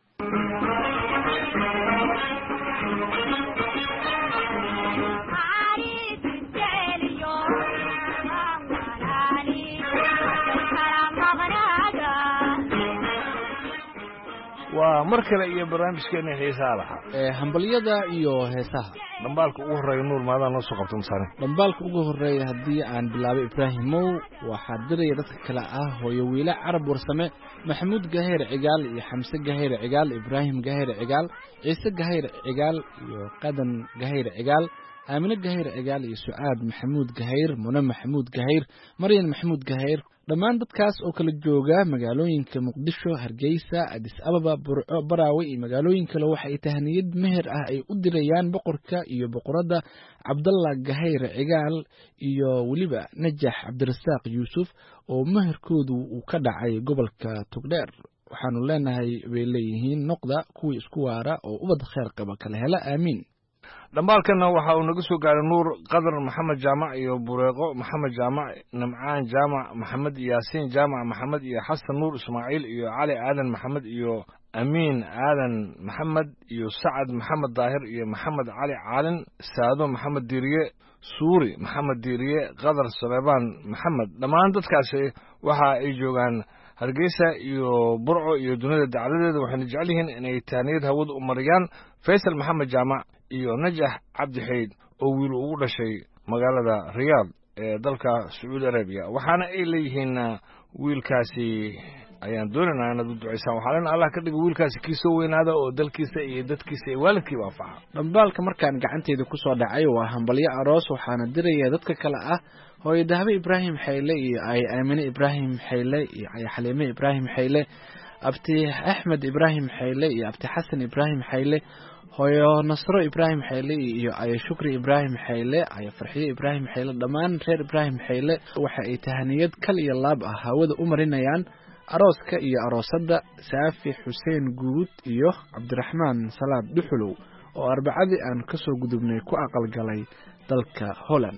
waa mar kale iyo barnaamijkeena heesaha lahaa hambaliyada iyo heesaha. dhambaalka ugu horeeya Nuur maadaan noo soo qabto masaane. dhambaalka ugu horeeya haddii aan bilaabo Ibraahimow waxaa diraya dadka kale ah hooyo wiila Carab Warsame, Maxamuud Gaheer Cigaal iyo Xamse Gaheer Cigaal, Ibraahim Gaheer Cigaal, Ciise Gaheer Cigaal iyo Qadan Gaheer Cigaal, Aamine Gaheer Cigaal iyo Sucaad Maxamuud Gaheer, Muna Maxamuud Gaheer, Maryan Maxamuud Gaheer. dhammaan dadkaas oo kala jooga magaalooyinka Muqdisho, Hargeysa, Addis Ababa, Burco, Baraawe iyo magaalooyin kale waxa ay tahniyad meher ah ay u dirayaan boqorka iyo boqoradda Cabdallah Gaheer Cigaal iyo weliba Najax Cabdirasaaq Yuusuf oo meherkoodu uu ka dhacay gobolka Togdheer. waxaanu leenahay way leeyihiin noqda kuwii isku waara oo ubad khayr qaba kala hela aamiin. dhambaalkana waxa uu naga soo gaaray Nuur Qadar Maxamed Jaamac iyo Bureeqo Maxamed Jaamac, Nimcaan Jaamac Maxamed, Yaasiin Jaamac Maxamed iyo Xasan Nuur Ismaaciil iyo Cali Aadan Maxamed iyo Amiin Aadan Maxamed iyo Sacad Maxamed Daahir iyo Maxamed Cali Caalin, Saado Maxamed Diiriye, Suuri Maxamed Diiriye, Qadar Suleybaan Maxamed. dhammaan dadkaasi waxa ay joogaan Hargeysa iyo Burco iyo dunida dacaladeeda. waxayna jecel yihiin inay tahniyad hawada u mariyaan Faysal Maxamed Jaamac iyo Najax Cabdi Xeyd oo wiil ugu dhashay magaalada Riyaad ee dalka Sacuudi Arabiya. waxaana ay leeyihiin wiilkaasi ayaan doonaynaa inaad u duceysaan. waxaa leen Allah ka dhigo wiilkaasi kii soo weynaada oo dalkiisa iyo dadkiisa iyo waalidkiiba anfaca. dhambaalka markaan gacanteeda ku soo dhacay waa hambalyo aroos. waxaana diraya dadka kale ah hooyo Dahbe Ibraahim Xayle iyo ay Aamine Ibraahim Xayle iyo ay Xaliime Ibraahim Xayle, abti Axmed Ibraahim Xayle iyo abti Xasan Ibraahim Xayle, hooyo Nasro Ibraahim Xayle iyo ay Shukri Ibraahim Xayle, ay Farxiyo Ibraahim Xayle. dhammaan reer Ibraahim Xayle waxa ay tahniyad kal iyo laab ah hawada u marinayaan arooska iyo aroosadda Saafi Xuseen Guud iyo Cabdiraxmaan Salaad Dhuxulow oo arbacadii aan ka soo gudubnay ku aqal galay dalka Holland.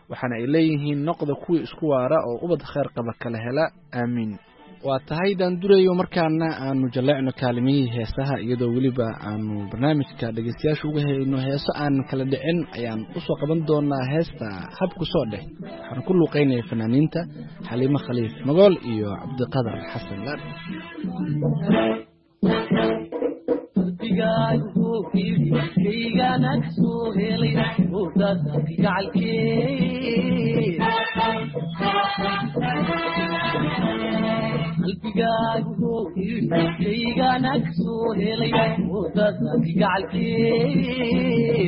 waxaana ay leeyihiin noqda kuwii isku waara oo ubad khayr qaba kala hela aamiin. waa tahay daandurayo markaana aanu jaleecno kaalimihii heesaha iyadoo weliba aanu barnaamijka dhegeystayaasha uga hayno heeso aan kala dhicin ayaan usoo qaban doonaa heesta habku soo dheh waxaan ku luuqeynaya fanaaniinta xaliimo khaliif magool iyo cabdiqadar xasan laad. qalbigaagu kaygaana kasoo helay wadada gacalkee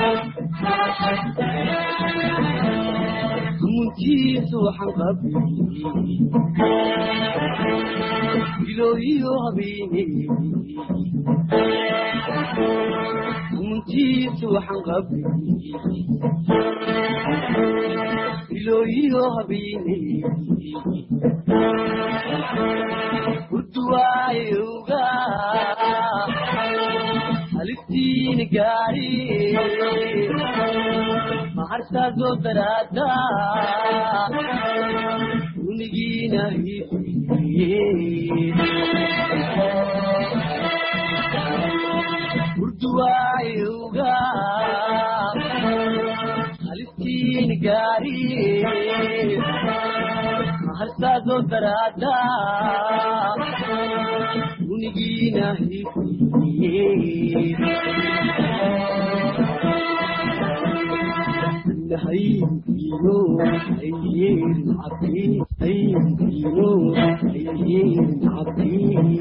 muntiisu waxaan qabay bilooyiyo habeeney muntiisu waxaan qabay bilooyiyo habeeney urduwaayowga halistiina gaari maharsaasoo daraada unigiina urduwaayowga halistiina gaari maharsaasoo daraada unigiina haynkino ayyeerin cabdi haynkino ayyeerin cabdi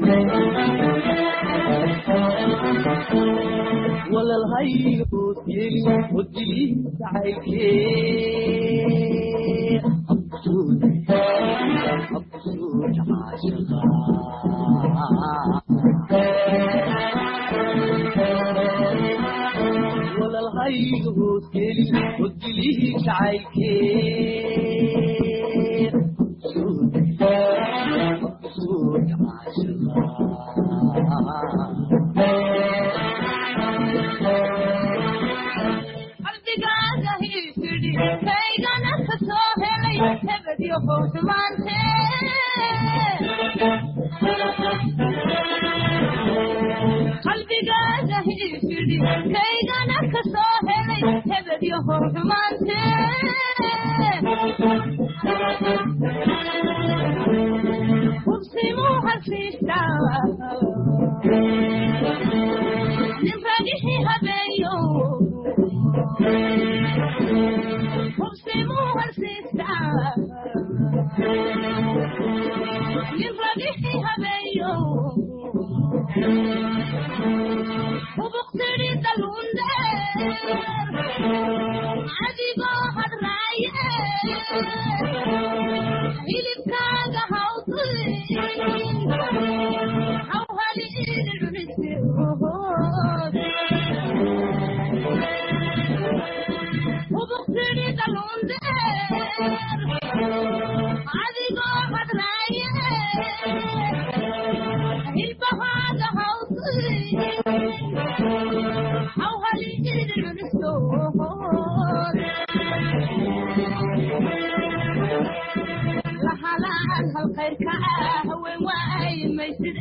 walalhaygood yeli wadilii sacaykee absuud caashiqa walalhaygood yeli wadilii sacaykee absuud caashiqa qalbigaaga hiifidhi kaygana kasoo helay hebedyo howsamaante qalbigaaga hiifidhi kaygana kasoo helay hebedyo howsamaante hubsimuu hasiistaa nin ragixii habeeyo hubsimuu hasiistaa nin ragixii habeeyo hubuqtidhi dalunde adigoo hadraaye hilibkaaga hawdin hawhaliidhi dhunise hubuqtidhi dalunde adigoo hadraaye hilbahaaga hawdin hawhaliidhi dhuniso lahalaan halkayrka ah haween waay maysid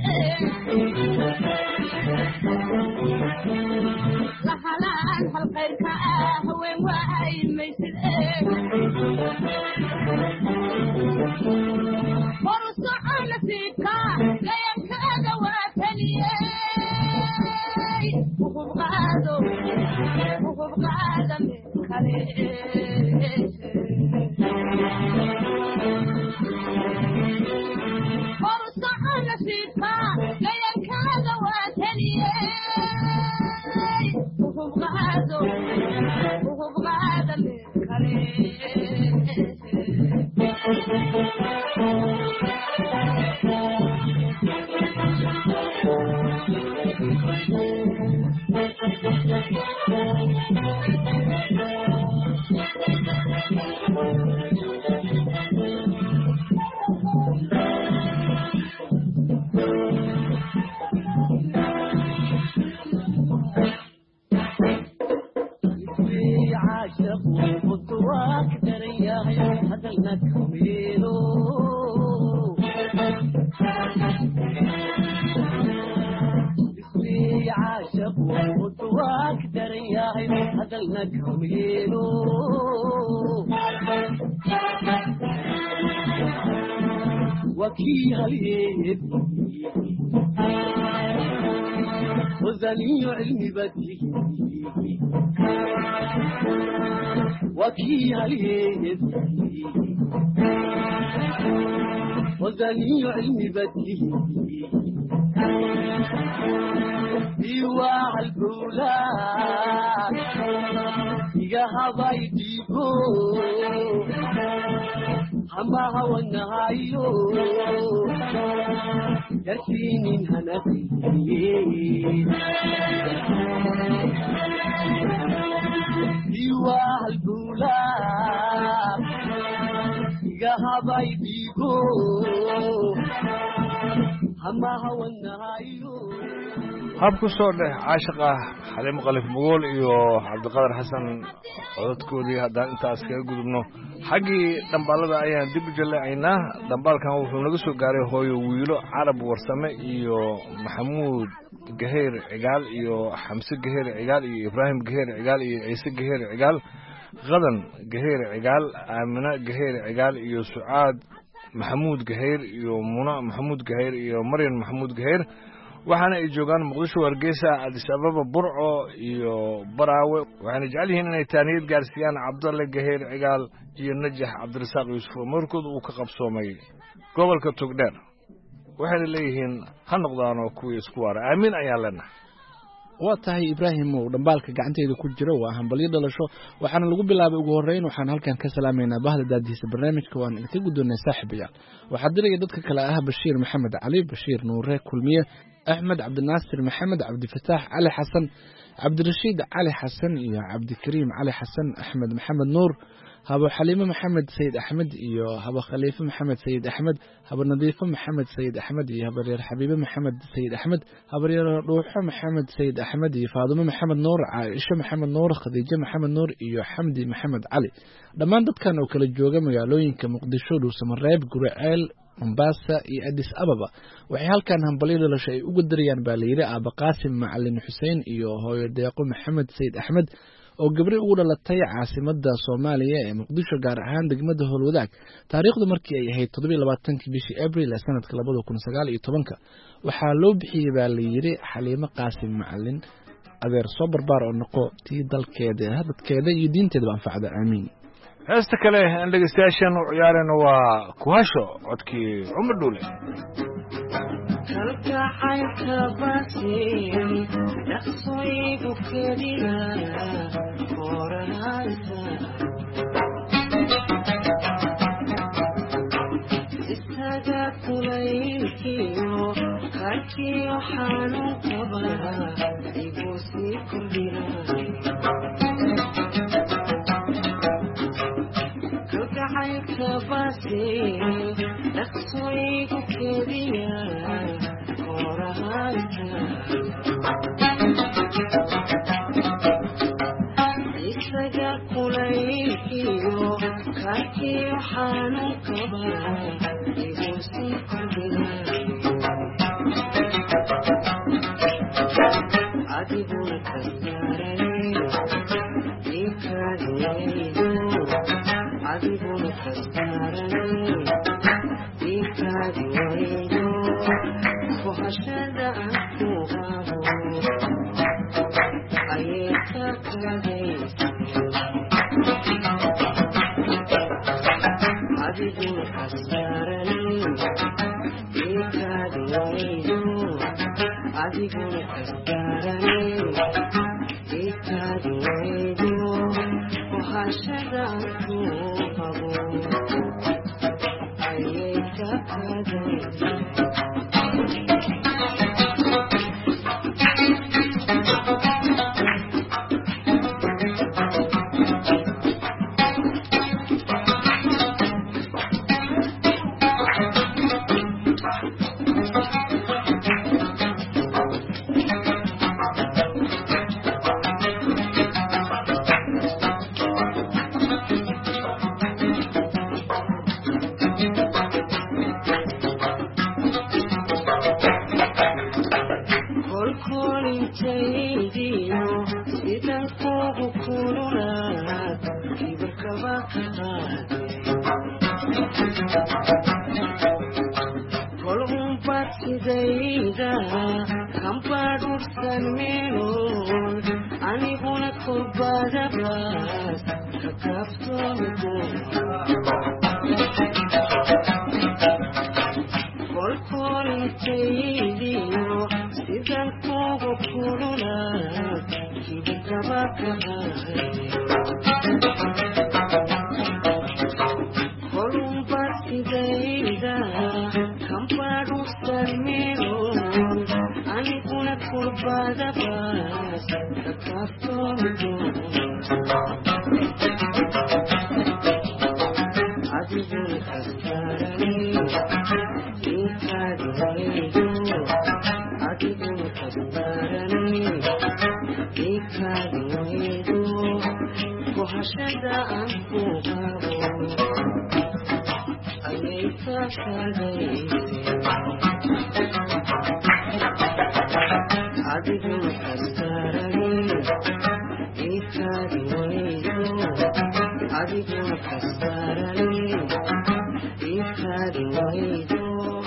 lahalaan halkayrka ah haween waay maysid horu soco nasiibka gayankaaga waa taliyey uhubqaado mid kale horu soco nasiibka gayankaaga waa taliyey uhubqaado mid kale عاشق وضواك yahay hadalna kameelo ismi caashaq wadwaak daran yahay hadalna kameelo وكي هليب وزني علمي بديه وكي هليب وزني علمي بديه ديواع البولاد يقاها بايديكو أما هو النهايو يرسينين هنفي ديواه البولاد يقاها بايديكو أما هو النهايو habku soo dheh caashiq ah xaliimo qalif mugool iyo cabdiqadar xasan codadkoodii haddaan intaas kaga gudubno xaggii dhambaalada ayaan dib u jaleecaynaa dhambaalkan wuxuu naga soo gaaray hooyo wiilo carab warsame iyo maxamuud gaheyr cigaal iyo xamse gaheyr cigaal iyo ibraahim gaheyr cigaal iyo ciise gaheyr cigaal qadan gaheyr cigaal aamina gaheyr cigaal iyo sucaad maxamuud gaheyr iyo muna maxamuud gaheyr iyo maryan maxamuud gaheyr waxaana ay joogaan muqdisho hargeysa addis ababa burco iyo baraawe waxaana jecel yihiin inay taaniyad gaarsiiyaan cabdalle gaheyr cigaal iyo najax cabdirasaaq yuusuf oo markooda uu ka qabsoomay gobolka togdheer waxayna leeyihiin ha noqdaanoo kuwii isku waara aamiin ayaan leenahay waa tahay ibraahimow dhambaalka gacanteeda ku jira waa hambalyo dhalasho waxaana lagu bilaabay ugu horreyn waxaan halkan ka salaamaynaa bahda daadiisa barnaamijka waan idinka guddoonay saaxiibayaal waxaa diraya dadka kale ah bashiir maxamed cali bashiir nuure kulmiye axmed cabdinaasir maxamed cabdifataax cali xasan cabdirashiid cali xasan iyo cabdikariim cali xasan axmed maxamed nuur habo xaliimo maxamed sayid axmed iyo habo khaliifo maxamed sayid axmed habo nadiifo maxamed sayid axmed iyo habaryeer xabiibe maxamed sayid axmed habaryeer dhuuxo maxamed sayid axmed iyo faadumo maxamed nuur caaisho maxamed nuur khadiijo maxamed nuur iyo xamdi maxamed cali dhammaan dadkan oo kala jooga magaalooyinka muqdisho dhuusamareeb guriceel mombasa iyo addis ababa waxay halkan hambalyo dhalasho ay uga darayaan baa layidhi aaba qaasim macalin xuseen iyo hooyo deeqo maxamed sayid axmed oo gabri ugu dhalatay caasimada Soomaaliya ee Muqdisho gaar ahaan degmada Howlwadaag taariikhdu markii ay ahayd 27 bishii Abriil sanadka 2019 waxaa loo bixiyay baa la yiri Xaliimo Qaasim Macalin adeer soo barbaar oo noqo tii dalkeeda hadadkeeda iyo diinteeda anfacda aamiin heesta kale aan dhageystayaashan u ciyaarayno waa ku hasho codkii Cumar Dhuule kalka xayka basin naqsoygu kadiga qoranaysa istaga kulaykiyo karkiyo xanuun qabaa igu sii kordhina kalka xayka basin naqsoygu kadiga isaga kulaykiyo karkiyo xanuun qabaa igu sii kordhina adiguna kasaaray ikaadiyaydo adiguna kasaaray ikaadiyaydo kuhashada aku qabo ayay ka kadaysa adiguna kasaaray ikaadiyaydo adiguna kasaaray ikaadiyaydo kuhashada aku qabo ayay ka kadaysa kulula kibirkaba ka qaade kolunbad sidayda kambadhursan meeloon aniguna kurbadabaas ka kaftoomido kolkolintaydiyo sidan kugu kulula kibirkaba ka qaade kolunbad sidayda kambadhursan meeloon aniguna kurbadabaas ka kaftoomido adiguna kastarani ikadwaydo adiguna kastarani ikadwaydo kuhashada aan ku qabo ayay ka shaqayse adiguna kastarani ikadwaydo adiguna kastarani ikadwaydo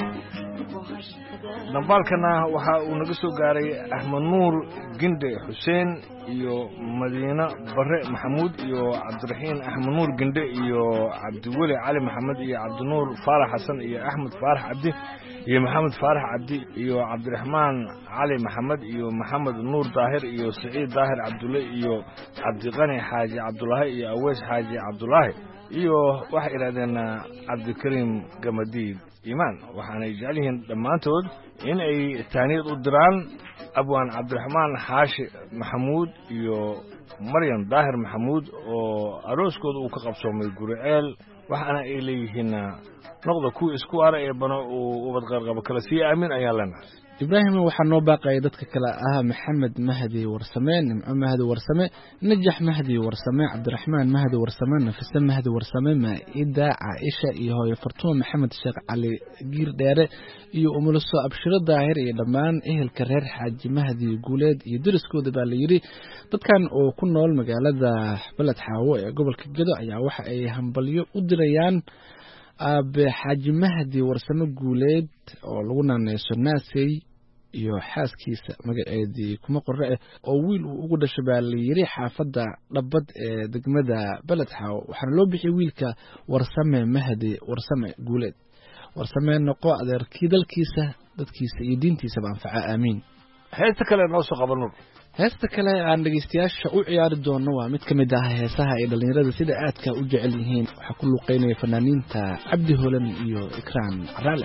dambaalkana waxa uu naga soo gaaray axmed nuur ginde xuseen iyo madiina bare maxamuud iyo cabdiraxiin axmed nuur ginde iyo cabdiweli cali maxamed iyo cabdinuur faarax xasan iyo axmed faarax cabdi iyo maxamed faarax cabdi iyo cabdiraxmaan cali maxamed iyo maxamed nuur daahir iyo siciid daahir cabdulle iyo cabdiqani xaaji cabdulaahi iyo aweys xaaji cabdulaahi iyo waxay idhahdeen cabdikariim gamadiid iimaan waxaanay jecel yihiin dhammaantood in ay taaniyad u diraan abwaan cabdiraxmaan xaashi maxamuud iyo maryam daahir maxamuud oo arooskooda uu ka qabsoomay guriceel waxaana ay leeyihiin noqda kuwa isku ara ee bano uu ubad qaarqabo kale sii aamin ayaan leenahay ibraahim waxaa noo baaqaya dadka kale ah maxamed mahdi warsame nimco mahdi warsame najax mahdi warsame cabdiraxmaan mahdi warsame nafise mahdi warsame maa'ida caaisha iyo hooyo fartumo maxamed sheekh cali giir dheere iyo umuliso abshiro daahir iyo dhammaan ehelka reer xaaji mahdi guuleed iyo deriskooda baa la yidhi dadkan oo ku nool magaalada baled xaawo ee gobolka gedo ayaa waxa ay hambalyo u dirayaan aabe xaaji mahdi warsame guuleed oo lagu naaneyso naasey iyo xaaskiisa magaceedii kuma qorre ah oo wiil uu ugu dhashay baa la yidhi xaafadda dhabbad ee degmada beled xaawo waxaana loo bixiyey wiilka warsame mahdi warsame guuleed warsame noqo adeerkii dalkiisa dadkiisa iyo diintiisaba anfaca aamiin heesta kale noo soo qaba Nuur heesta kale aan dhageystayaasha u ciyaari doono waa mid ka mid ah heesaha ay dhalinyarada sida aadka u jecel yihiin waxaa ku luuqeynaya fanaaniinta cabdi holan iyo ikraan caraale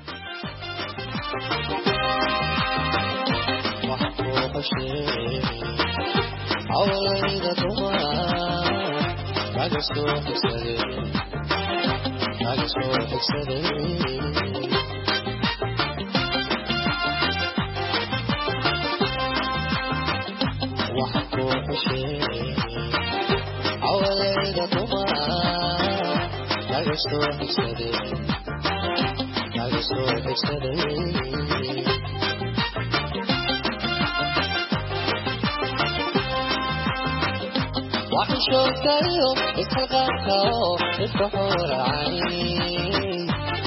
وحشوكيو استغاثو البحور عين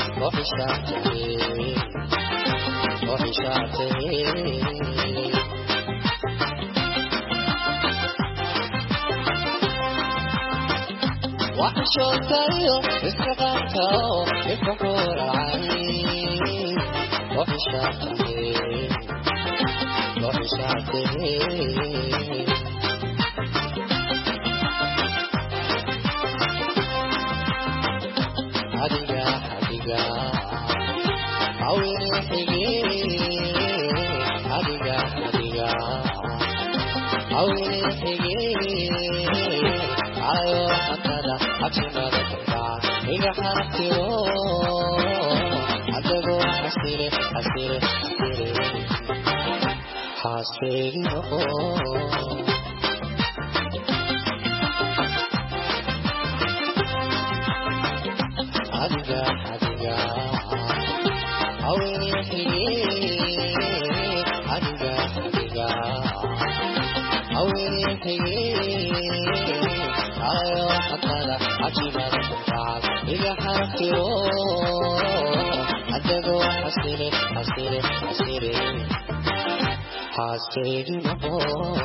وحشاتي وحشوكيو استغاثو البحور عين وحشاتي حديقة عويني حقي حديقة عويني حقي عايو حمدنا عبشي ما نتبع إيقا حرقتيو عدقو حسيري حديقة عويني حقي حديقة عويني حقي حقنا عجيبة تعال إذا حرفتيو أدقوا حسيري حسيري حسيري حسيري نبو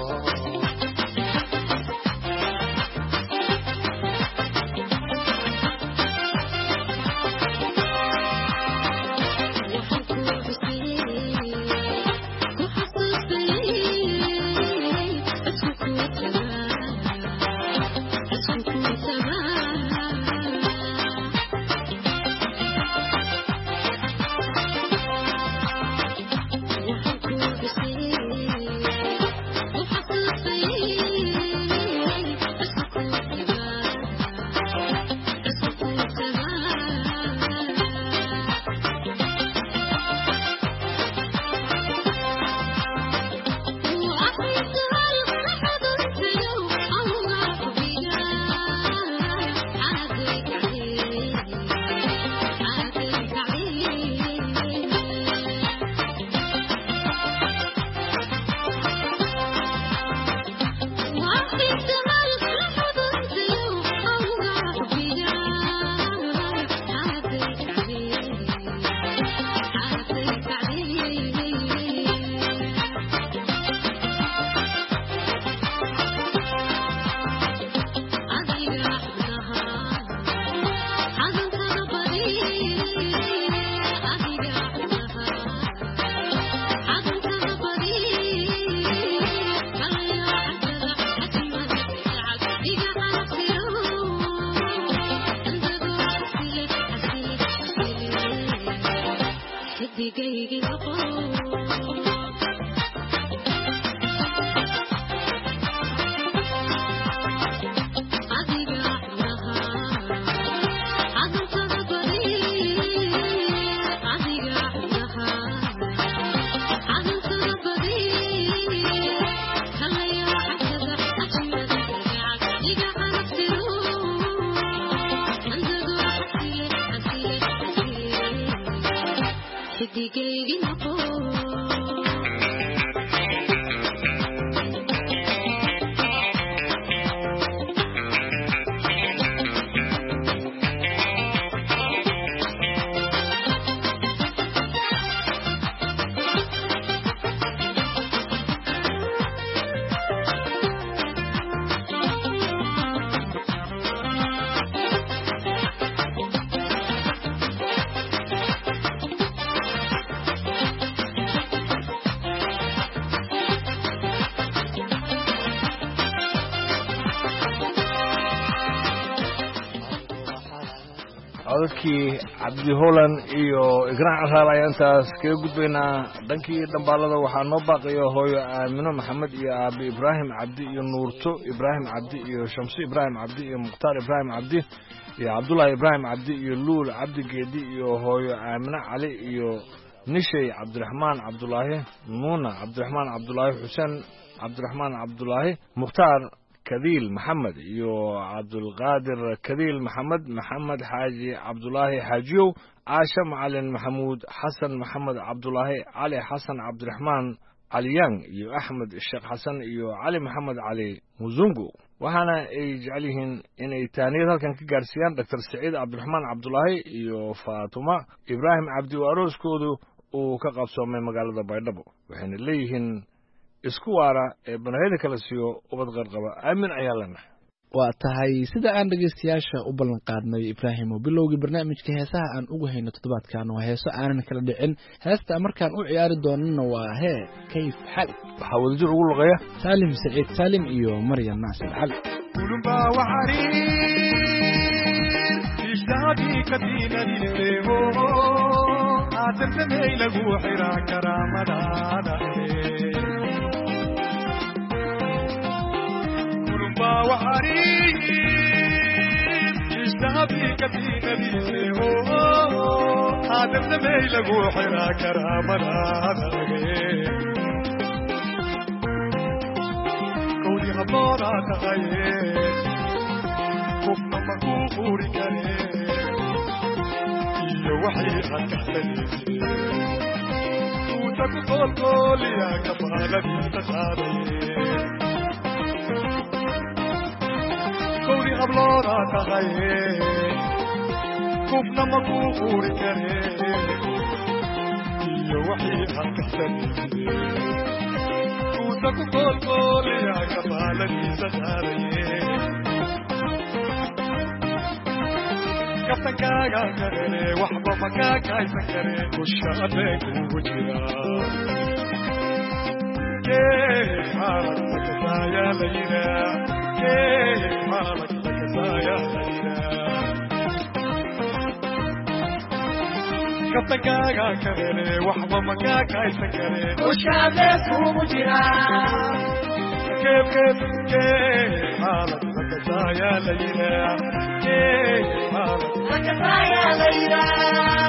codadkii cabdi holan iyo igraac raab ayaan taas kaga gudbaynaa dhankii dhambaalada waxaa noo baaqiyo hooyo aamino maxamed iyo aabi ibraahim cabdi iyo nuurto ibraahim cabdi iyo shamsi ibraahim cabdi iyo mukhtaar ibraahim cabdi iyo cabdullaahi ibraahim cabdi iyo luul cabdi geedi iyo hooyo aamino cali iyo nishay cabdiraxmaan cabdulaahi nuuna cabdiraxmaan cabdulaahi xuseen cabdiraxmaan cabdulaahi mukhtaar كذيل محمد يو عبد القادر كذيل محمد حاجي عبد الله حاجيو عاشم علي محمود حسن محمد عبد الله علي حسن عبد الرحمن عليان يو أحمد الشيخ حسن يو علي محمد علي مزونجو وهنا يجعلهن إن التانية كان كجارسيان دكتور سعيد عبد الرحمن عبد الله يو فاطمة إبراهيم عبد وأروز كودو وكقبصوا من مقالة بيضبو وحين الليهن isku waara ee banayada kala siiyo ubad qarqaba aamin ayaa lana waa tahay sida aan dhageystayaasha u ballan qaadnay Ibraahim oo bilowgii barnaamijka heesaha aan ugu hayno toddobaadkan waa heeso aanan kala dhicin heesta markaan u ciyaari doonana waa hee kayf xal waxa wadajir ugu luqaya Salim Saciid Salim iyo Maryam Naasir Xal kulumba waxari ishtaabi kadina dileho atartamay lagu xiraa karaamadaada وحريم يشتهبي كثير نبيه هذا الزميل بوحنا كرامنا كوني هبارا تغير كفنا مكوفوري كريم إيا وحي حكحتني وتكفل قول يا كفالة تخاضي qablooda tahaye qofna ma ku quuri kare iyo wixii aan kaxsanayay kuusa ku koolkoolaya kabaaladiisa saaraye kabtankaaga karene waxba ma kaa kaaysan kare kusha adeenkuugu jira xaalad lakasaaya la yiraa xaalad lakasaaya la yiraa kabtankaaga karene waxba ma kaa kaaysan kare kusha adeenkuugu jira xaalad lakasaaya la yiraa xaalad lakasaaya la yiraa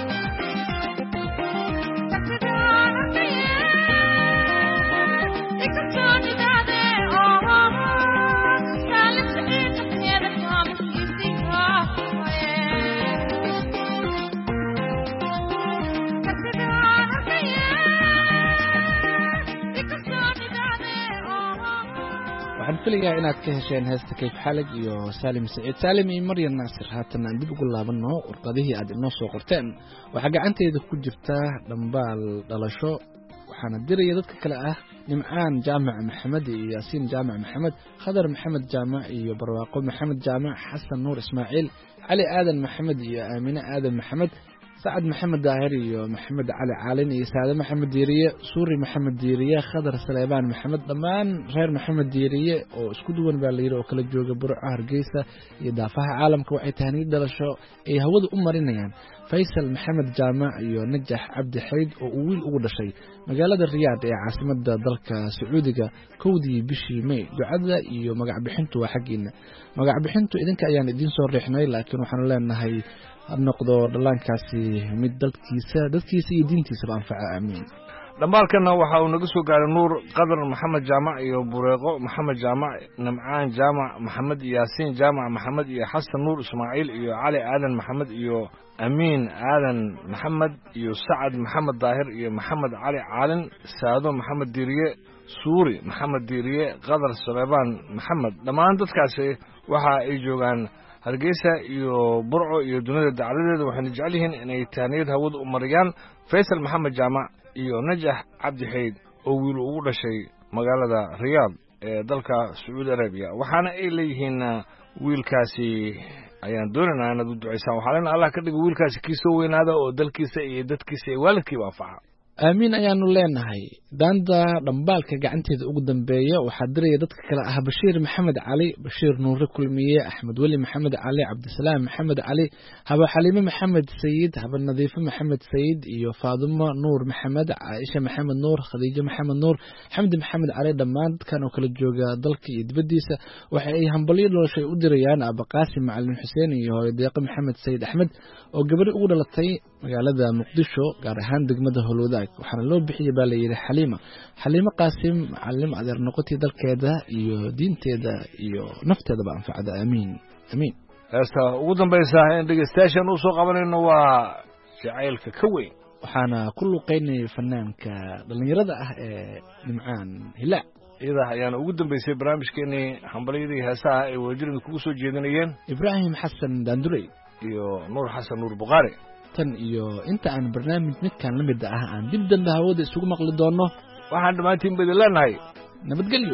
waxaan filayaa inaad ka hesheen heesta kayf xalag iyo saalim saciid saalim iyo maryan naasir haatan aan dib ugu laabanno warqadihii aad inoo soo qorteen waxaa gacanteeda ku jirta dhambaal dhalasho waxaana diraya dadka kale ah nimcaan jaamac maxamed iyo yaasiin jaamac maxamed khadar maxamed jaamac iyo barwaaqo maxamed jaamac xasan nuur ismaaciil cali aadan maxamed iyo aamine aadan maxamed سعد محمد داهري ومحمد علي عالين سعد محمد ديرية سوري محمد ديرية خضر سليمان محمد ضمان غير محمد ديرية واسكدون بالليل وكل جوجا برع هرجيسة يدافعها عالم كوعي تهنيد دلشو هود أمرين يعني فيصل محمد جامع ينجح عبد حيد وأول أول شيء مقالة الرياض عاصمة دلك سعودية كودي بشي مي دعاء مقع بحنتو وحقين مقع بحنتو إذن كأيان الدين صور رحنا لكن وحنا لنا هي النقطة دلانكاسي مد دلكيسي دينتيسا بأنفع آمين dhambaalkana waxa uu naga soo gaaray nuur qadar maxamed jaamac iyo bureeqo maxamed jaamac nimcaan jaamac maxamed yaasiin jaamac maxamed iyo xasan nuur ismaaciil iyo cali aadan maxamed iyo amiin aadan maxamed iyo sacad maxamed daahir iyo maxamed cali caalin saado maxamed diiriye suuri maxamed diiriye qadar suleybaan maxamed dhammaan dadkaasi waxa ay joogaan hargeysa iyo burco iyo dunida dacaladeeda waxayna jecel yihiin inay taaniyad hawada u mariyaan faysal maxamed jaamac iyo najax cabdi xayd oo wiil ugu dhashay magaalada riyaad ee dalka sacuudi arabiya waxaana ay leeyihiin wiilkaasi ayaan doonaynaa inaad u ducaysaan waxaa leena allah ka dhigo wiilkaasi kii soo weynaada oo dalkiisa iyo dadkiisa iyo waalidkiiba anfaca aamiin ayaanu leenahay daanda dhambaalka gacanteeda ugu dambeeya waxaa diraya dadka kale ah bashiir maxamed cali bashiir nuure kulmiye axmed weli maxamed cali cabdisalaam maxamed cali haba xaliime maxamed sayid haba nadiifo maxamed sayid iyo faadimo nuur maxamed caaisha maxamed nuur khadiijo maxamed nuur xamdi maxamed cali dhammaan dadkan oo kala jooga dalka iyo dibadiisa waxa ay hambalyo dholashay u dirayaan abaqaasim macalin xuseen iyo hooyo deeqo maxamed sayid axmed oo gabadhi ugu dhalatay magaalada muqdisho gaar ahaan degmada holwadaag waxaana loo bixiyay baa la yidhi xaliimo qaasim macallim adeer noqotii dalkeeda iyo diinteeda iyo nafteedaba anfacda aamiin amiin heesta ugu dambaysa in dhegeystayaashan uu soo qabanayno waa jacaylka ka weyn waxaana ku luuqeynayay fanaanka dhallinyarada ah ee nimcaan hilaac iyada ayaana ugu dambeysay barnaamijkeenii hambalyadii heesaha ay waajirida kugu soo jeedinayeen ibraahim xasan daandurey iyo nuur xasan nuur buqaari tan iyo inta aan barnaamij midkan la mid ah aan dib dambe hawada isugu maqli doono waxaan dhammaantiin ba idin leenahay nabadgelyo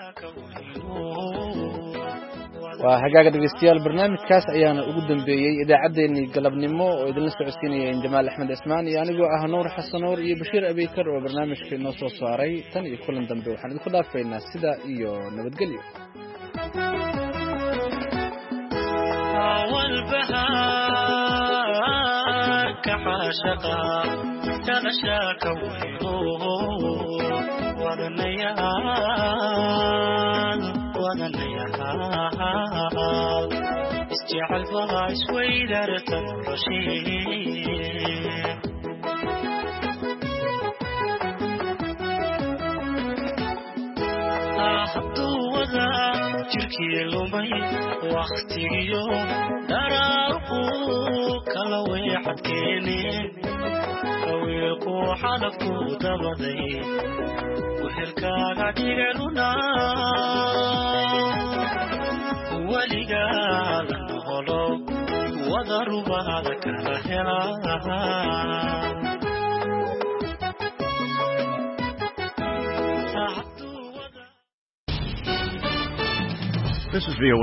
waa hagaaga dhegeystayaal barnaamijkaas ayaana ugu dambeeyey idaacaddeenii galabnimo oo idinla socodsiinayeen jamaal axmed cismaan iyo anigoo ah nuur xasan nuur iyo bashiir abeykar oo barnaamijka inoo soo saaray tan iyo kulan dambe waxaan idinku dhaafaynaa sidaa iyo nabadgelyo كعاشقا تغشاك ويروه ورنيال استجعل باش ويدرة الرشيد أحطوا وذا تركي لومي واختي يوم دراقو كلوي حدكيني كويقو حلفكو دبضي وحركا قديرنا weligaa la noqolo wada rubaada kala helaa This is VOA